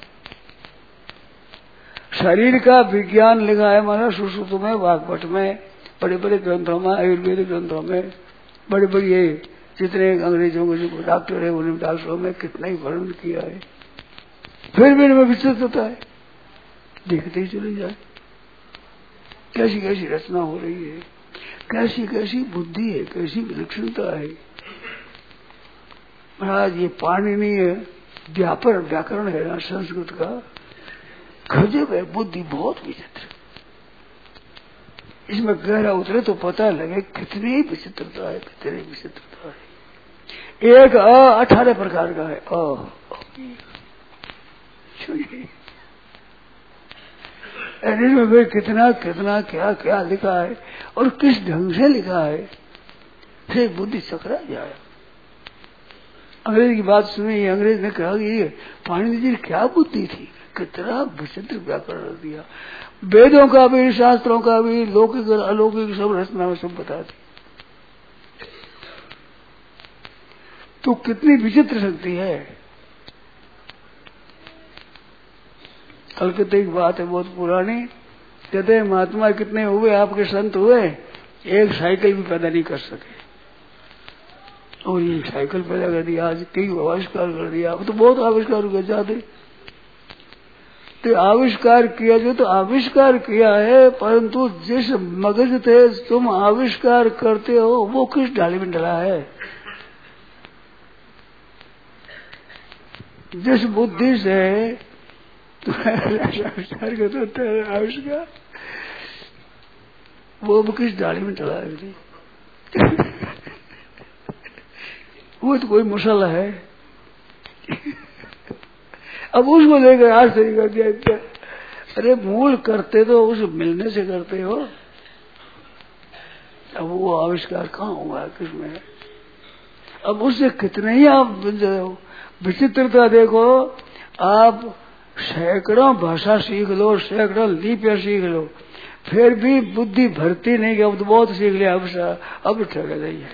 शरीर का विज्ञान लिखा है माना सुश्रुत में, वाग्भट में, बड़े बड़े ग्रंथों में, आयुर्वेदिक ग्रंथों में, बड़े बड़े जितने अंग्रेजों के जो डॉक्टर है उन्हें डॉक्टरों में कितना ही वर्णन किया है। फिर भी इनमें विचित्र होता है, देखते ही चले जाए कैसी कैसी रचना हो रही है, कैसी कैसी बुद्धि है, कैसी विलक्षणता है। महाराज ये पाणिनि है, व्याकरण है ना संस्कृत का, गजब है, बुद्धि बहुत विचित्र। इसमें गहरा उतरे तो पता लगे कितनी विचित्रता है, कितनी विचित्रता है। एक 18 प्रकार का है। इसमें भाई कितना कितना क्या क्या लिखा है और किस ढंग से लिखा है, फिर बुद्धि चकरा जाए। अंग्रेज की बात सुनी, अंग्रेज ने कहा कि पाणिनि जी क्या बुद्धि थी, कितना विचित्र व्याकरण दिया। वेदों का भी, शास्त्रों का भी, लौकिक और अलौकिक सब रचना में सब बता दी। तो कितनी विचित्र शक्ति है। कलकत्ते की बात है बहुत पुरानी। कहते हैं महात्मा कितने हुए आपके संत हुए, एक साइकिल भी पैदा नहीं कर सके, और ये साइकिल पैदा कर दिया, आज कई आविष्कार कर दिया। अब तो बहुत आविष्कार हो जाते। तो आविष्कार किया जो तो आविष्कार किया है, परंतु जिस मगज थे तुम आविष्कार करते हो वो किस डाली में डला है। जिस बुद्धि से आविष्कार करते हो आविष्कार वो किस डाली में डला है। वो तो कोई मसाला है। अब उसको लेकर आश्चर्य कर दिया क्या? अरे मूल करते तो उस मिलने से करते हो। अब वो आविष्कार कहाँ हुआ किसमें? अब उससे कितने ही आप विचित्रता देखो। आप सैकड़ों भाषा सीख लो, सैकड़ों लिपियां सीख लो, फिर भी बुद्धि भरती नहीं कि अब तो बहुत सीख लिया, अब ठग जाइए।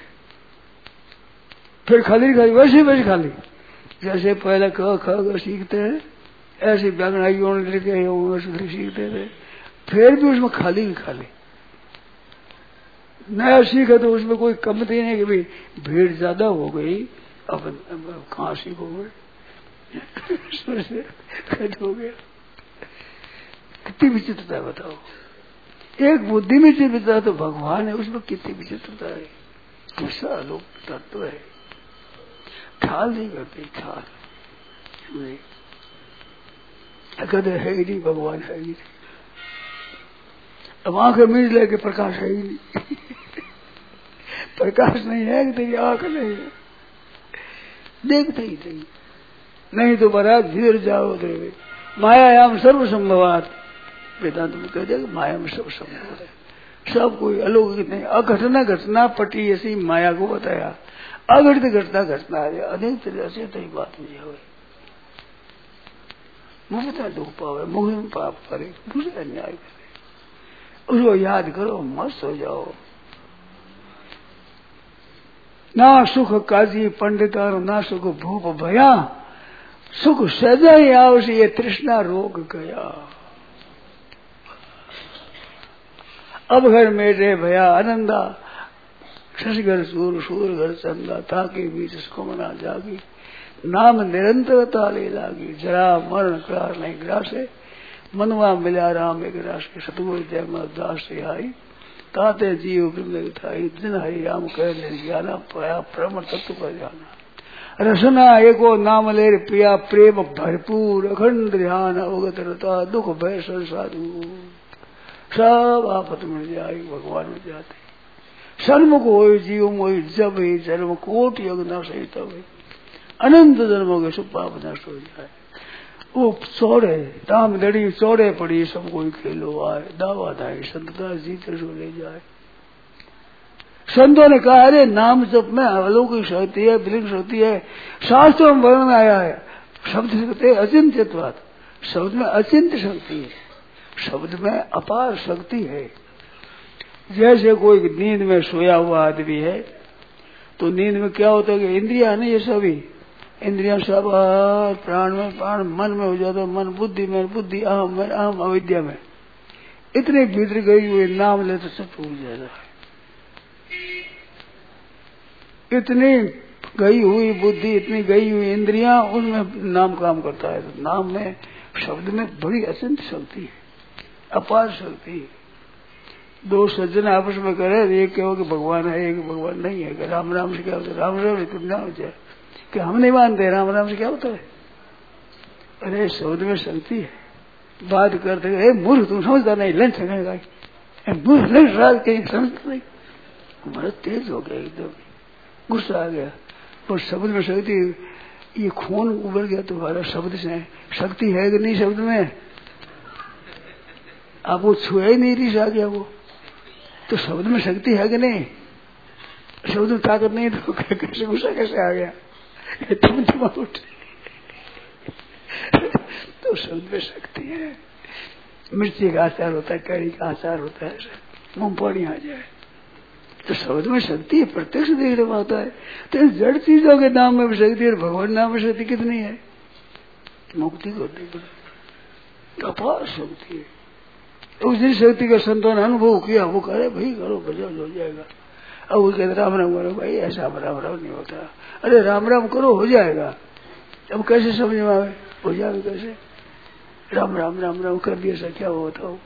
फिर खाली खाली वैसे खाली जैसे पहले ख सीखते हैं, ऐसे व्याकरण लिखे सीखते थे, फिर भी उसमें खाली खाली। नया सीखे तो उसमें कोई कमती नहीं कि भाई भीड़ ज्यादा हो गई, अब कहाँ सीखोगे। हो गया। कितनी विचित्रता बताओ। एक बुद्धि में विचित्रता तो भगवान है, उसमें कितनी विचित्रता है। कैसा लोग तत्व है, ख्याल नहीं करते। ख्याल कहते है ही नहीं, भगवान है ही नहीं। अब आंखें मीच लेके प्रकाश है ही नहीं। प्रकाश नहीं है कि तेरी आंख नहीं है, देखते ही नहीं तो महाराज धीरे जाओ देवे मायायाम सर्व संभवात। वेदांत में कह दिया माया में सब संभव है, सब कोई अलौकिक नहीं। अघटना घटना पटी ऐसी माया को बताया। अघटित घटना घटना है, अनेक तरह से तो बात नहीं हो। मुफ्त में दुख पावे, मुफ्त में पाप करे, बुरे अन्याय करे, उसको याद करो, मस्त हो जाओ। ना सुख काजी पंडिता ना सुख भूप भया, सुख सजा ही आवश्य ये तृष्णा रोग गया। अब घर मेरे भया आनंदा, शशगर सूर सूर घर चंदा, ताके बीच सुमना जागी, नाम निरंतरता ले लागी, जरा मरण करार नहीं ग्रासे, मनवा मिला राम एक रास के, सतगुरु जय दास से आई, ताते जीव वृंद थाई, दिन हरि राम कह निर्ज्ञाना, पाया परम तत्व पर जाना। रसना एको नाम ले पिया, प्रेम भरपूर अखंड ध्यान, अवगत रता दुख भय संसाधु, सब आफत मिल जाए भगवान में जाते। सन्मुख हो जीव मोहि जब ही जन्म कोटि योग न सही तब अनंत जन्मों के सब पाप नष्ट हो जाए। वो चौड़े दाम दड़ी चौड़े पड़ी, सब कोई खेलो आए, दावा धाई संतता जीते सो ले जाए। संतों ने कहा अरे नाम जप में अलौकिक शक्ति है, बिलिंग शक्ति है, शास्त्रों में वर्णन आया है। शब्द कहते अचिंत्यत्वात्, शब्द में अचिंत्य शक्ति है, शब्द में अपार शक्ति है। जैसे कोई नींद में सोया हुआ आदमी है तो नींद में क्या होता है कि इंद्रिया नहीं, ये सभी इंद्रिया सब प्राण में प्राण, मन में हो जाता है मन, बुद्धि में बुद्धि, अहम में अहम, अविद्या में इतने भीतर गई हुई नाम ले तो सब टूट जाता है। इतनी गई हुई बुद्धि, इतनी गई हुई इंद्रियां, उनमें नाम काम करता है। तो नाम में शब्द में बड़ी अत्यंत शक्ति है, अपार शक्ति। दो सज्जन आपस में करे, एक कहो कि भगवान है, एक भगवान नहीं है। राम राम से क्या होता है? राम राम कितना हो जाए कि हम नहीं मानते राम राम से क्या होता है। अरे शब्द में शक्ति है। बात करते मूर्ख तुम समझता नहीं, लंच मूर्ख लंच रात कहीं समझता नहीं। बड़ा तेज हो गया, एकदम गुस्सा आ गया। और शब्द में शक्ति, ये खून उबल गया तुम्हारा शब्द से। शक्ति है कि नहीं शब्द में? आपको छुआ ही नहीं रिस आ गया वो तो शब्द में शक्ति है कि नहीं? शब्द में ताकत नहीं तो कैसे गुस्सा कैसे आ गया? तुम उठ तो शब्द में शक्ति है। मिर्ची का आचार होता है, कड़ी का आचार होता है, मूंगफली आ जाए तो शब्द में शक्ति है, प्रत्यक्ष देखने में आता है। तो इस जड़ चीजों के नाम में भी शक्ति और भगवान नाम में शक्ति कितनी है? मुक्ति को देखो, अपार शक्ति है। उसी शक्ति का संतों ने अनुभव किया, वो करे भाई करो गजब हो जाएगा। अब वो कहते राम राम करो भाई, ऐसा राम राम नहीं होता। अरे राम राम करो हो जाएगा। अब कैसे समझ में आवे, हो जाएगा कैसे? राम राम राम राम कर दिया ऐसा क्या होता हो?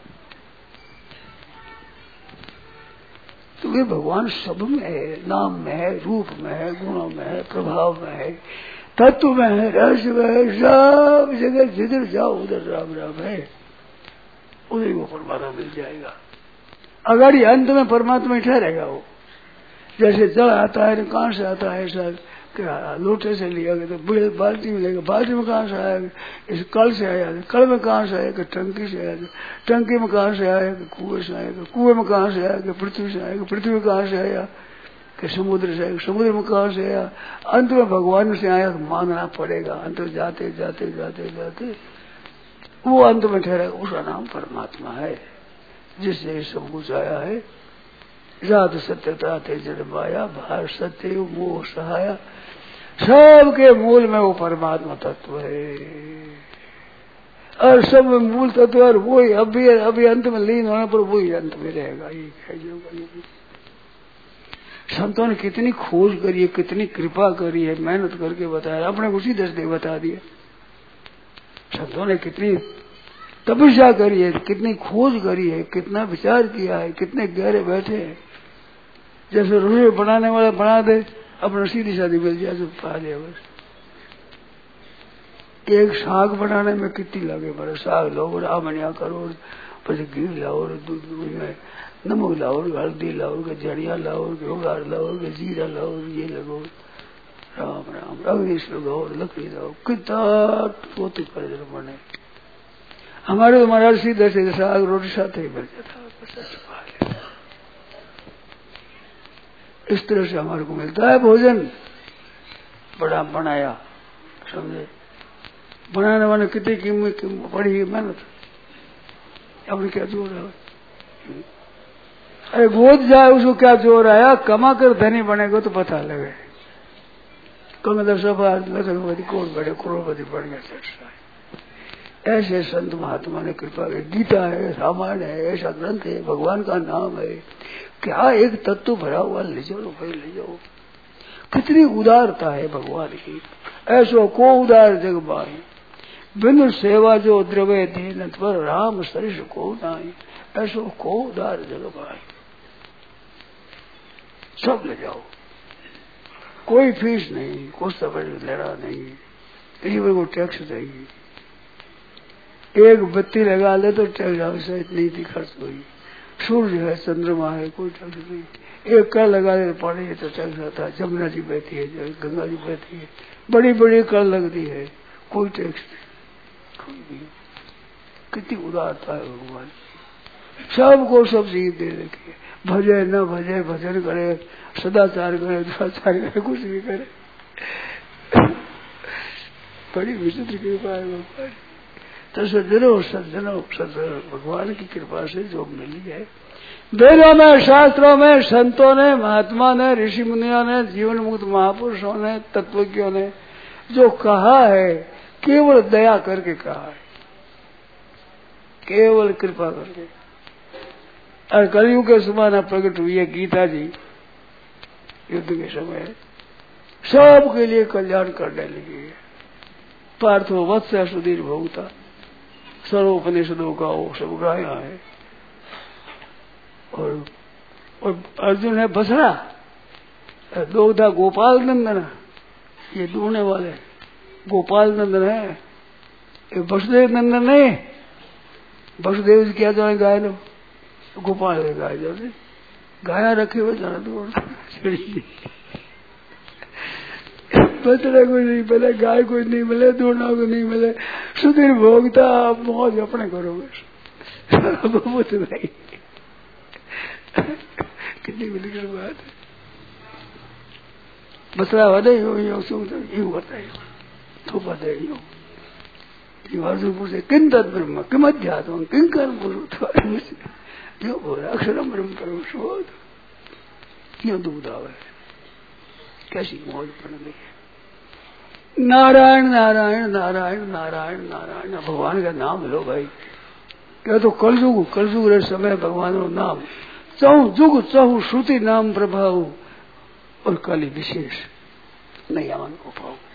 तो ये भगवान सब में है, नाम में है, रूप में है, गुणों में है, प्रभाव में है, तत्व में है, रहस्य में है, सब जगह जिधर जाओ उधर राम राम है, उधर वो परमात्मा मिल जाएगा। अगर ये अंत में परमात्मा ही ठहरेगा वो। जैसे जल आता है कहाँ से आता है, सर क्या लोटे से लिया गया तो बाल्टी में लेगा, बाल्टी में कहाँ से आएगा, इस कल से आया, कल में कहाँ से आएगा, टंकी से आएगा, टंकी में कहाँ से आएगा, कुएं से आएगा, कुएं में कहाँ से आएगा, पृथ्वी से आएगा, पृथ्वी में कहाँ से आया कि समुद्र से आएगा, समुद्र में कहाँ से आया, अंत में भगवान से आया। मानना पड़ेगा, अंत जाते जाते जाते जाते वो अंत में ठहरेगा। उसका नाम परमात्मा है, जिससे सब कुछ आया है। रात सत्यता थे जड़ माया, भार सत्य मोह सहाया, सबके मूल में वो परमात्मा तत्व है। और सब में मूल तत्व, और वही अभी अंत में लीन होने पर वही अंत में रहेगा। संतों ने कितनी खोज करी है, कितनी कृपा करी है, मेहनत करके बताया, अपने उसी दृष्टि बता दिया। संतों ने कितनी तपस्या करी है, कितनी खोज करी है, कितना विचार किया है, कितने गहरे बैठे हैं। जैसे रोटी बनाने वाला बना दे, अपना सीधी सादी मिल जाए तो पा लिया बस। एक साग बनाने में कितनी लगे, बड़े साग लो, आमनिया करो, फिर घी लाओ, दूध में नमक लाओ, हल्दी लाओ, जड़िया लाओ, उगार लाओ, जीरा लाओ, ये लगो, राम राम अग्निश लगाओ, लकड़ी लाओ, कितना पोती कर बने। हमारे तो महाराज सीधे सीधे साग रोटी साथ ही मिल जाता। इस तरह से हमारे को मिलता है भोजन। बड़ा बनाया, समझे, बनाने वाले कितनी कीमत बड़ी मेहनत, अपने क्या जोर है। अरे गोद जाए उसको क्या जोर आया, कमा कर धनी बनेगा तो पता लगे। कम सफा लखनपति करोड़पति बढ़ गया। ऐसे संत महात्मा ने कृपा की। गीता है, रामायण है, ऐसा ग्रंथ है, भगवान का नाम है, क्या एक तत्व भरा हुआ, ले जाओ भाई ले जाओ। कितनी उदारता है भगवान की। ऐसो को उदार जग बाई, बिनु सेवा जो द्रव्य दीन पर, राम सरिष को नाई। ऐसो को उदार जग बाई, सब ले जाओ, कोई फीस नहीं, कोई सफर लेना नहीं, किसी को टैक्स नहीं। एक बत्ती लगा ले तो टैक्स इतनी थी खर्च हुई। सूर्य है, चंद्रमा है, कोई टैक्स नहीं। एक कर लगा ले पानी है तो टैक्स आता है। जमुना जी बहती है, गंगा जी बहती है, बड़ी बड़ी कर लगती है, कोई टैक्स नहीं, कोई नहीं। कितनी उदारता है भगवान, सबको सब चीज दे रखी है। भजे न भजे, भजन करे, सदाचार करे, दुराचार करे, कुछ भी करे। बड़ी विचित्र कृपा है भगवान। तो सज्जनों भगवान की कृपा से जो मिली है। वेदों में, शास्त्रों में, संतों ने, महात्मा ने, ऋषि मुनियों ने, जीवन मुक्त महापुरुषों ने, तत्वज्ञों ने जो कहा है, केवल दया करके कहा है, केवल कृपा करके। और कलयुग के समान प्रकट हुई है गीता जी युद्ध के समय, सबके लिए कल्याण करने लगी है। पार्थो वत्स सुधीर भोगता, सर्वोपनिषदों का वो सब गाया है। और अर्जुन है बसरा, दोधा गोपाल नंदन, ये दूने वाले गोपाल नंदन है, ये वसुदेव नंदन नहीं। वसुदेव जी क्या जाने गाय लो, गोपाल है गाय जाने, गाया रखे हुए जाना तो बतरा कोई नहीं मिले, गाय कोई नहीं मिले, दूना को नहीं मिले, सुधीर भोगता मौज अपने करोगे बहुत भाई। कितनी मिलकर बात है। बसरा वादे यो यूं होता है, तो पता है यूं अर्जुन पूछे किन तत् ब्रह्म किम अध्यात्म किन कर्म पुरुष जो बोला अक्षरम ब्रह्म परम शोध। क्यों दुविधा है, कैसी मौज पड़ गई है। नारायण नारायण नारायण नारायण नारायण भगवान का नाम लो भाई। क्या तो कलयुग रे समय भगवान रो नाम चहु जुग चहु श्रुति नाम प्रभाव और कली विशेष नहीं आवन को पाओ।